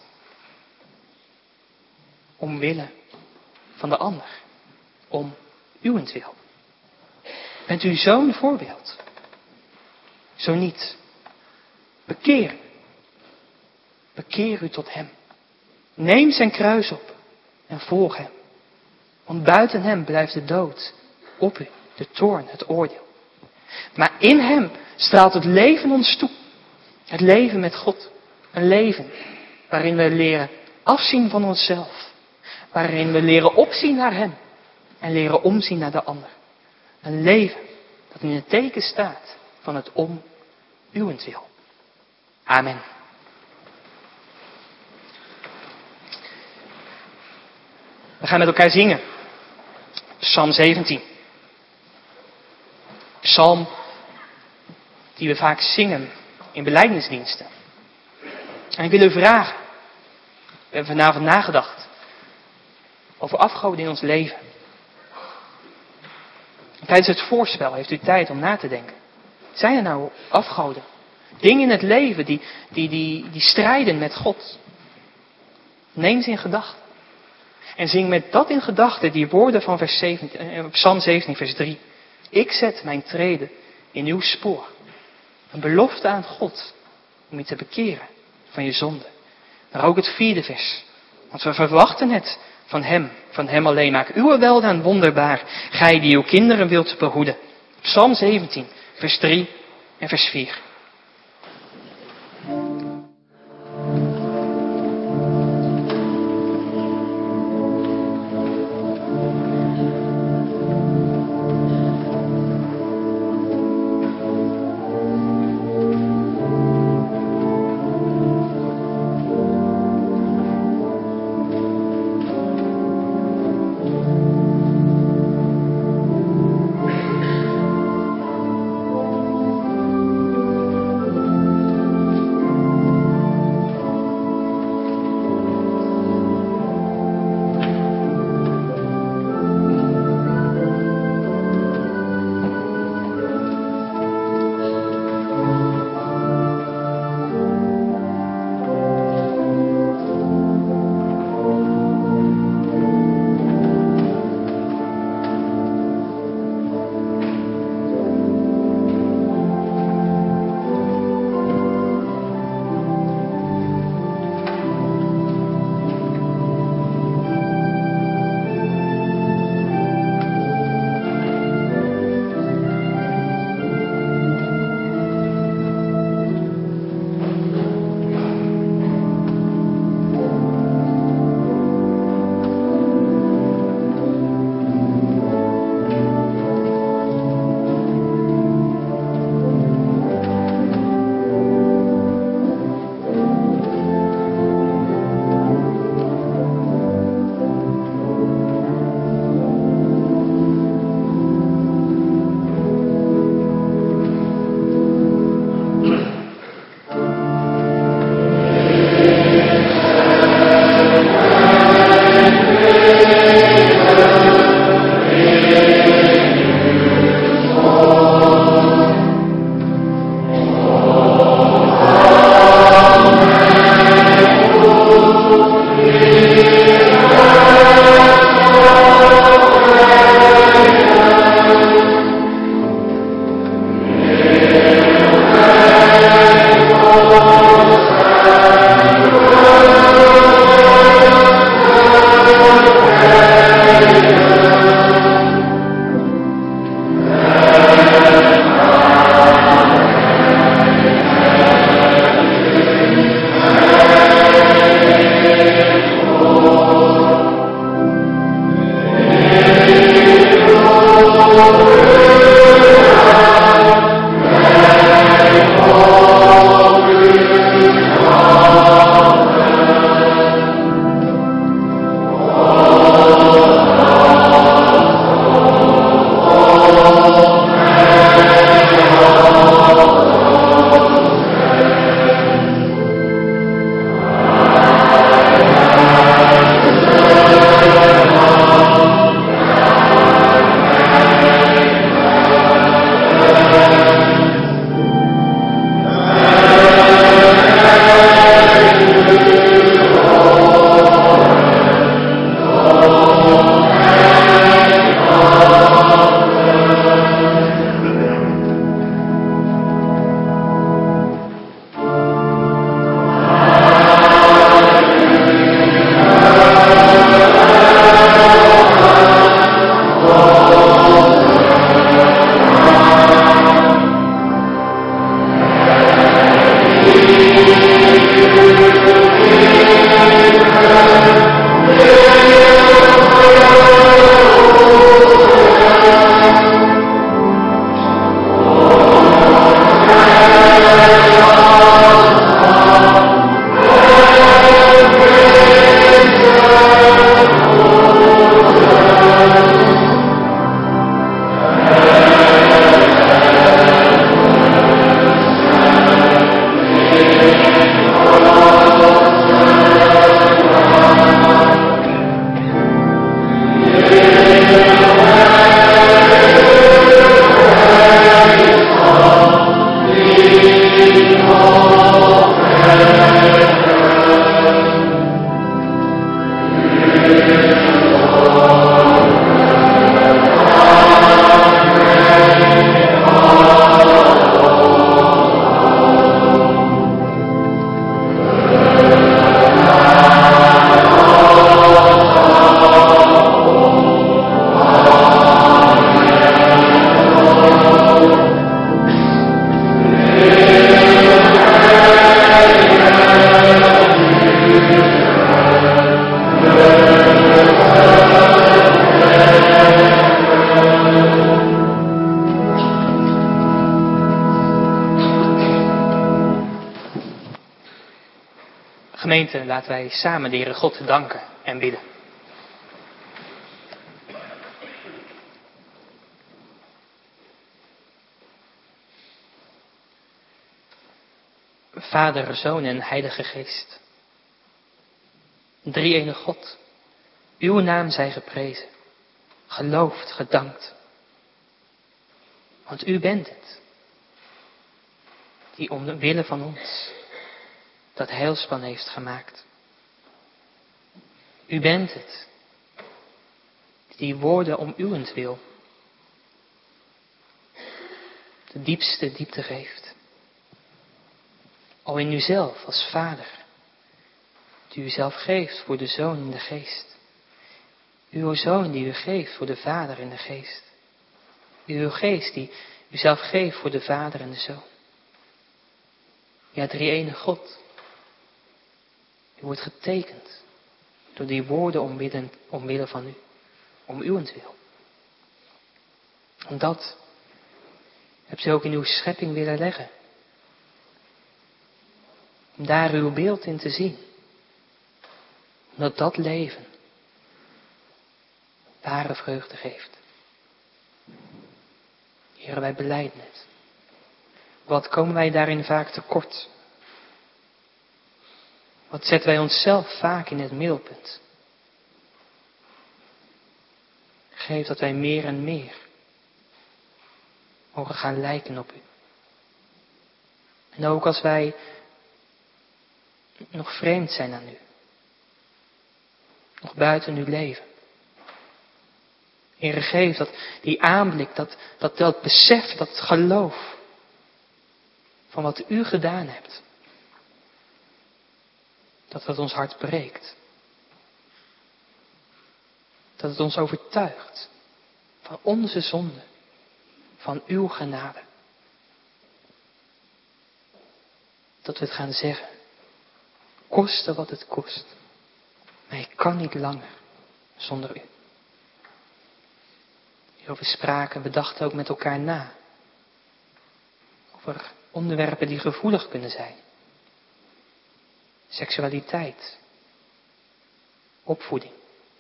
Omwille van de ander. Om uwentwil. Bent u zo'n voorbeeld? Zo niet. Bekeer. Bekeer u tot hem. Neem zijn kruis op en volg hem. Want buiten hem blijft de dood op u, de toorn, het oordeel. Maar in hem straalt het leven ons toe. Het leven met God. Een leven waarin we leren afzien van onszelf. Waarin we leren opzien naar hem. En leren omzien naar de ander. Een leven dat in het teken staat van het om uwentwil. Amen. We gaan met elkaar zingen. Psalm zeventien. Psalm die we vaak zingen in belijdenisdiensten. En ik wil u vragen. We hebben vanavond nagedacht over afgoden in ons leven. En tijdens het voorspel heeft u tijd om na te denken. Zijn er nou afgoden? Dingen in het leven die, die, die, die strijden met God. Neem ze in gedachten. En zing met dat in gedachten die woorden van vers zeventien, Psalm zeventien vers drie. Ik zet mijn treden in uw spoor. Een belofte aan God om je te bekeren van je zonde. Maar ook het vierde vers. Want we verwachten het van hem, van hem alleen. Maak uw weldaan wonderbaar, gij die uw kinderen wilt behoeden. Psalm zeventien vers drie en vers vier. Gemeente, laten wij samen de Heere God danken en bidden. Vader, Zoon en Heilige Geest. Drie-ene God. Uw naam zij geprezen. Geloofd, gedankt. Want u bent het. Die omwille van ons dat heilsplan heeft gemaakt. U bent het. Die woorden om uwentwil de diepste diepte geeft. Al in uzelf als Vader. Die u zelf geeft voor de Zoon in de Geest. Uw Zoon die u geeft voor de Vader in de Geest. Uw Geest die u zelf geeft voor de Vader en de Zoon. Ja, drie-ene God. U wordt getekend door die woorden omwille, omwille van u. Om uwentwil. En dat hebt u ook in uw schepping willen leggen. Om daar uw beeld in te zien. Omdat dat leven ware vreugde geeft. Heer, wij belijden het. Wat komen wij daarin vaak tekort? Wat zetten wij onszelf vaak in het middelpunt? Geef dat wij meer en meer mogen gaan lijken op u. En ook als wij nog vreemd zijn aan u. Nog buiten uw leven. Heere, geef dat die aanblik, dat, dat, dat besef, dat geloof van wat u gedaan hebt. Dat het ons hart breekt. Dat het ons overtuigt van onze zonde, van uw genade. Dat we het gaan zeggen, koste wat het kost. Maar ik kan niet langer zonder u. Hierover spraken, we dachten ook met elkaar na. Over onderwerpen die gevoelig kunnen zijn. Seksualiteit. Opvoeding.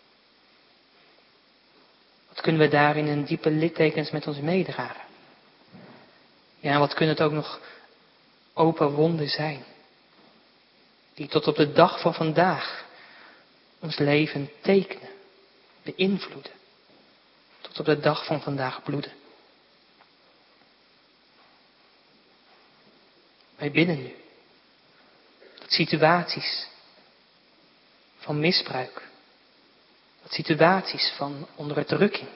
Wat kunnen we daarin in diepe littekens met ons meedragen? Ja, en wat kunnen het ook nog open wonden zijn. Die tot op de dag van vandaag ons leven tekenen, beïnvloeden. Tot op de dag van vandaag bloeden. Wij bidden nu dat situaties van misbruik, dat situaties van onderdrukking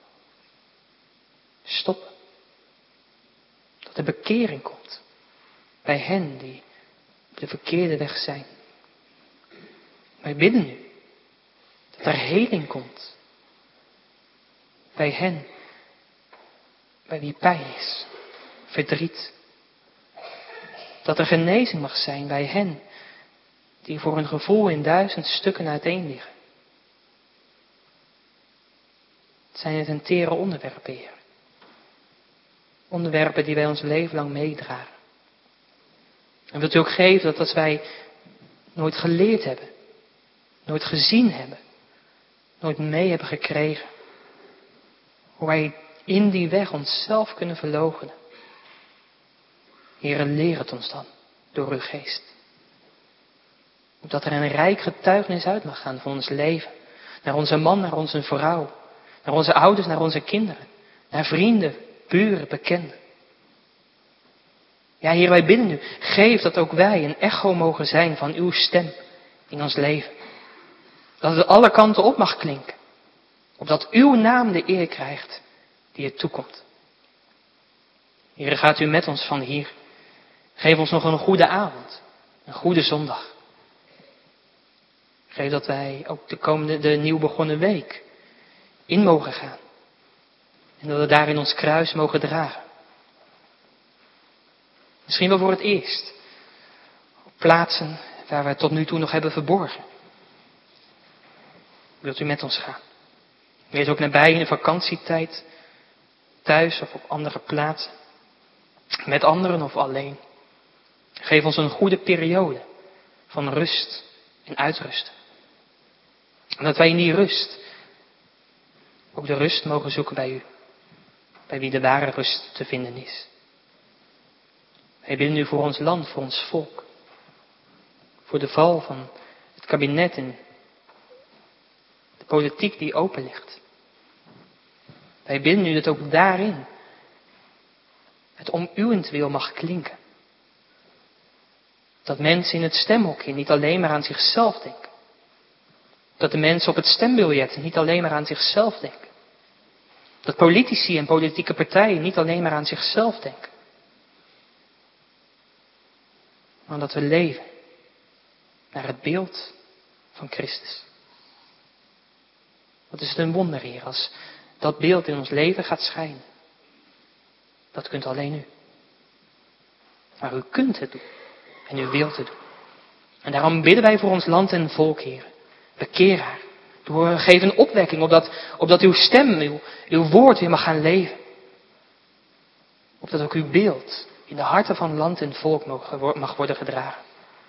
stoppen. Dat er bekering komt bij hen die op de verkeerde weg zijn. Wij bidden nu dat er heling komt bij hen bij wie pijn is, verdriet. Dat er genezing mag zijn bij hen die voor hun gevoel in duizend stukken uiteen liggen. Het zijn het een tere onderwerpen, Heer. Onderwerpen die wij ons leven lang meedragen. En wilt u ook geven dat als wij nooit geleerd hebben, nooit gezien hebben, nooit mee hebben gekregen, hoe wij in die weg onszelf kunnen verloochenen. Heere, leer het ons dan door uw geest. Opdat er een rijk getuigenis uit mag gaan van ons leven. Naar onze man, naar onze vrouw. Naar onze ouders, naar onze kinderen. Naar vrienden, buren, bekenden. Ja, Heer, wij bidden u. Geef dat ook wij een echo mogen zijn van uw stem in ons leven. Dat het alle kanten op mag klinken. Opdat uw naam de eer krijgt die het toekomt. Heer, gaat u met ons van hier. Geef ons nog een goede avond. Een goede zondag. Geef dat wij ook de komende, de nieuw begonnen week in mogen gaan. En dat we daarin ons kruis mogen dragen. Misschien wel voor het eerst. Op plaatsen waar we het tot nu toe nog hebben verborgen. Wilt u met ons gaan? Wees ook nabij in de vakantietijd. Thuis of op andere plaatsen. Met anderen of alleen. Geef ons een goede periode. van rust en uitrusten. En dat wij in die rust ook de rust mogen zoeken bij u. Bij wie de ware rust te vinden is. Wij bidden u voor ons land, voor ons volk. Voor de val van het kabinet en de politiek die open ligt. Wij bidden u dat ook daarin het om uwentwil mag klinken. Dat mensen in het stemhokje niet alleen maar aan zichzelf denken. Dat de mensen op het stembiljet niet alleen maar aan zichzelf denken. Dat politici en politieke partijen niet alleen maar aan zichzelf denken. Maar dat we leven naar het beeld van Christus. Wat is het een wonder, Heer, als dat beeld in ons leven gaat schijnen. Dat kunt alleen u. Maar u kunt het doen. En u wilt het doen. En daarom bidden wij voor ons land en volk, Heer. Bekeer haar. Door geef een opwekking, opdat, opdat uw stem, uw, uw woord weer mag gaan leven. Opdat ook uw beeld in de harten van land en volk mag worden gedragen.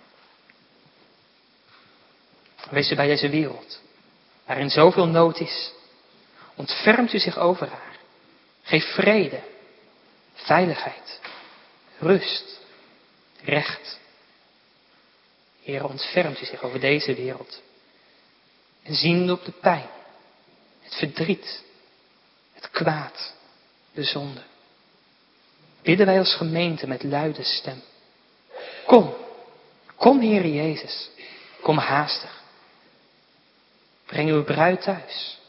Wees u bij deze wereld, waarin zoveel nood is. Ontfermt u zich over haar. Geef vrede, veiligheid, rust, recht. Heer, ontfermt u zich over deze wereld. En ziende op de pijn, het verdriet, het kwaad, de zonde. Bidden wij als gemeente met luide stem. Kom, kom Heere Jezus, kom haastig. Breng uw bruid thuis.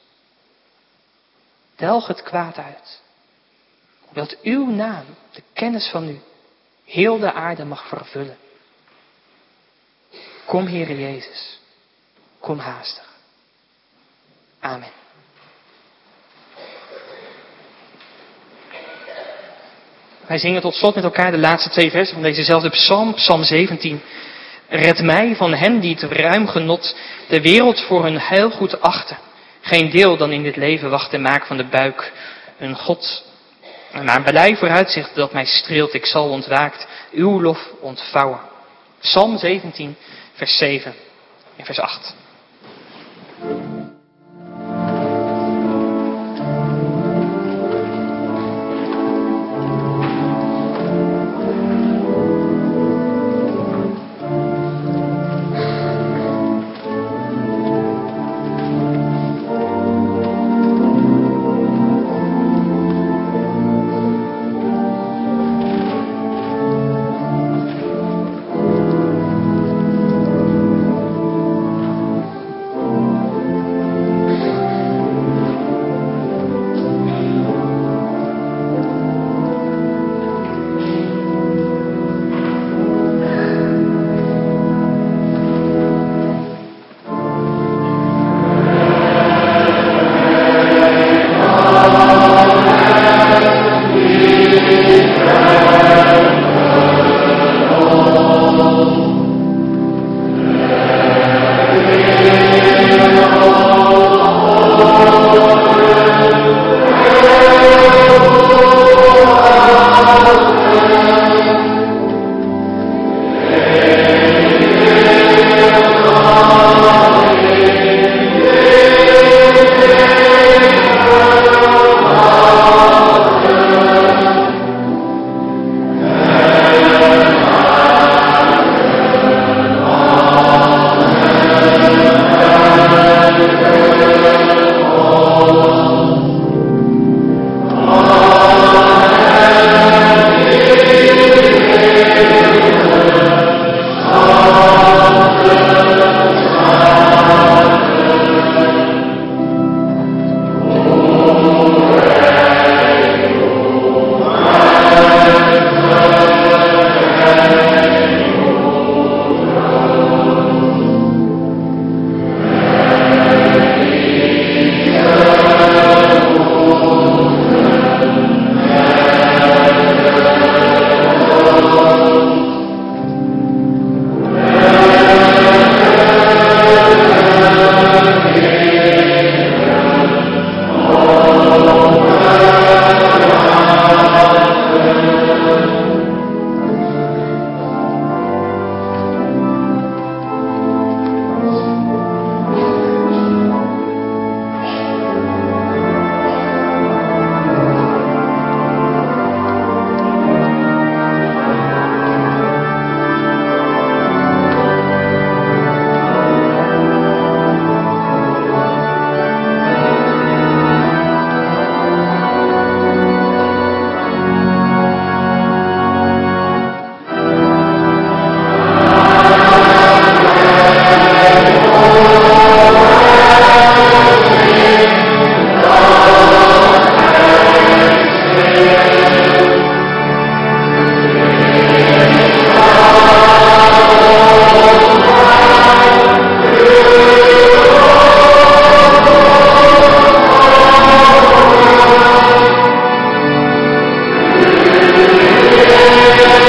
Delg het kwaad uit. Opdat uw naam, de kennis van u, heel de aarde mag vervullen. Kom Heere Jezus, kom haastig. Amen. Wij zingen tot slot met elkaar de laatste twee versen van dezezelfde psalm, psalm zeventien. Red mij van hen die het ruim genot de wereld voor hun heilgoed achten. Geen deel dan in dit leven wachten maak van de buik hun God. Maar blij vooruitzicht dat mij streelt, ik zal ontwaakt uw lof ontvouwen. Psalm zeventien, vers zeven en vers acht.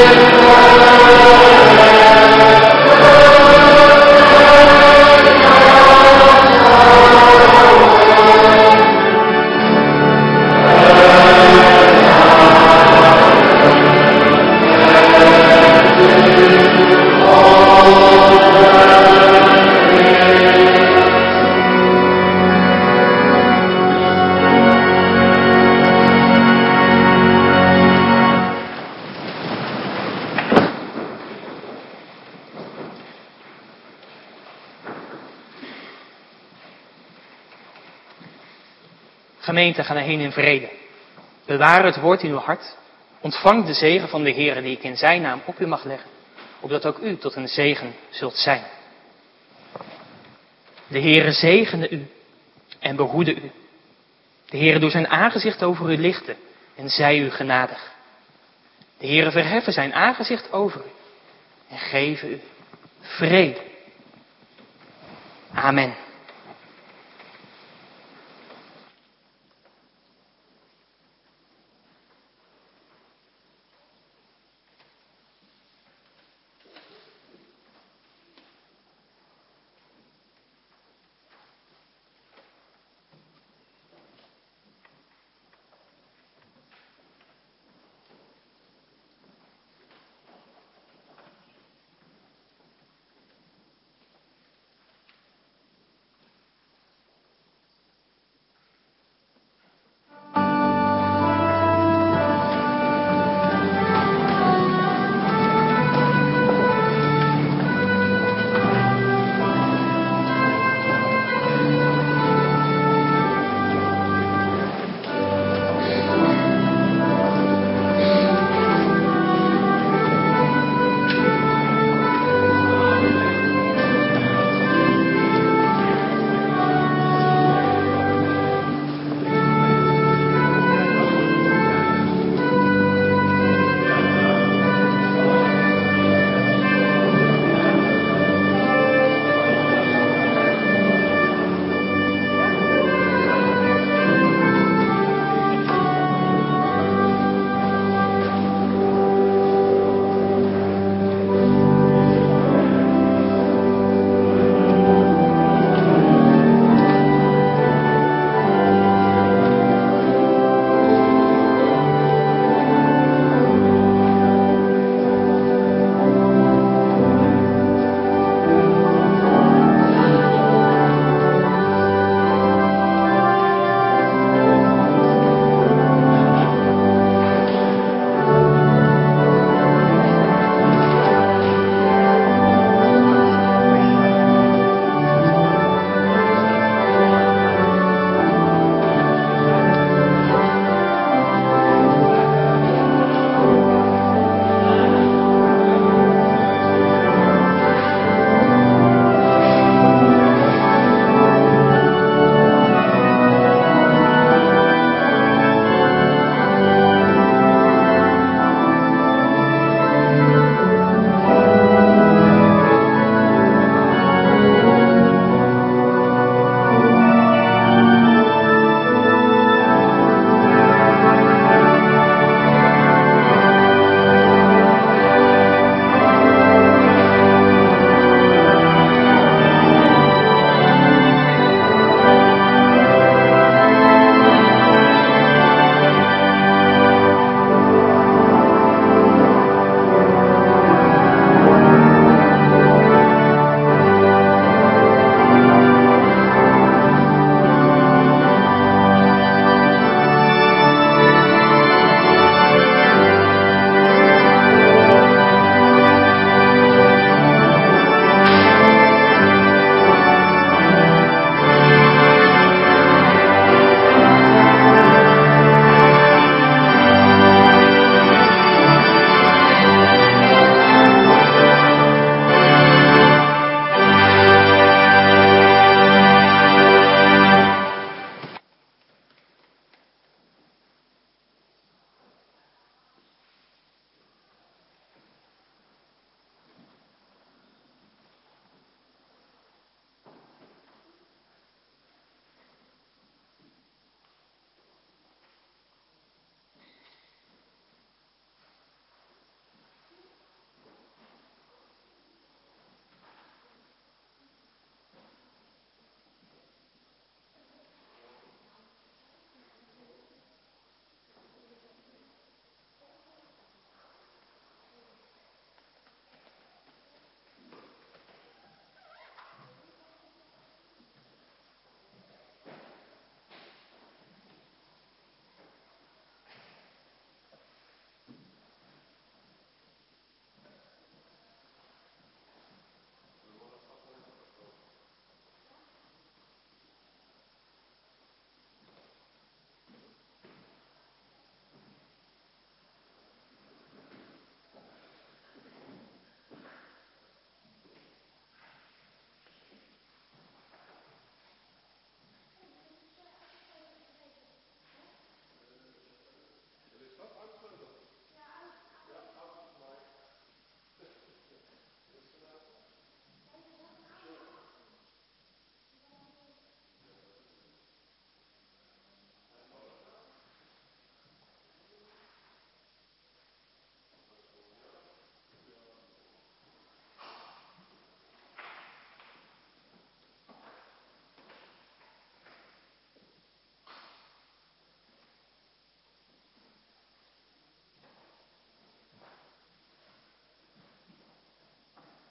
Gemeente, ga heen in vrede. Bewaar het woord in uw hart. Ontvang de zegen van de Heer die ik in zijn naam op u mag leggen, opdat ook u tot een zegen zult zijn. De Heere zegene u en behoede u. De Heere doet zijn aangezicht over u lichten en zij u genadig. De Heere verheffen zijn aangezicht over u en geven u vrede. Amen.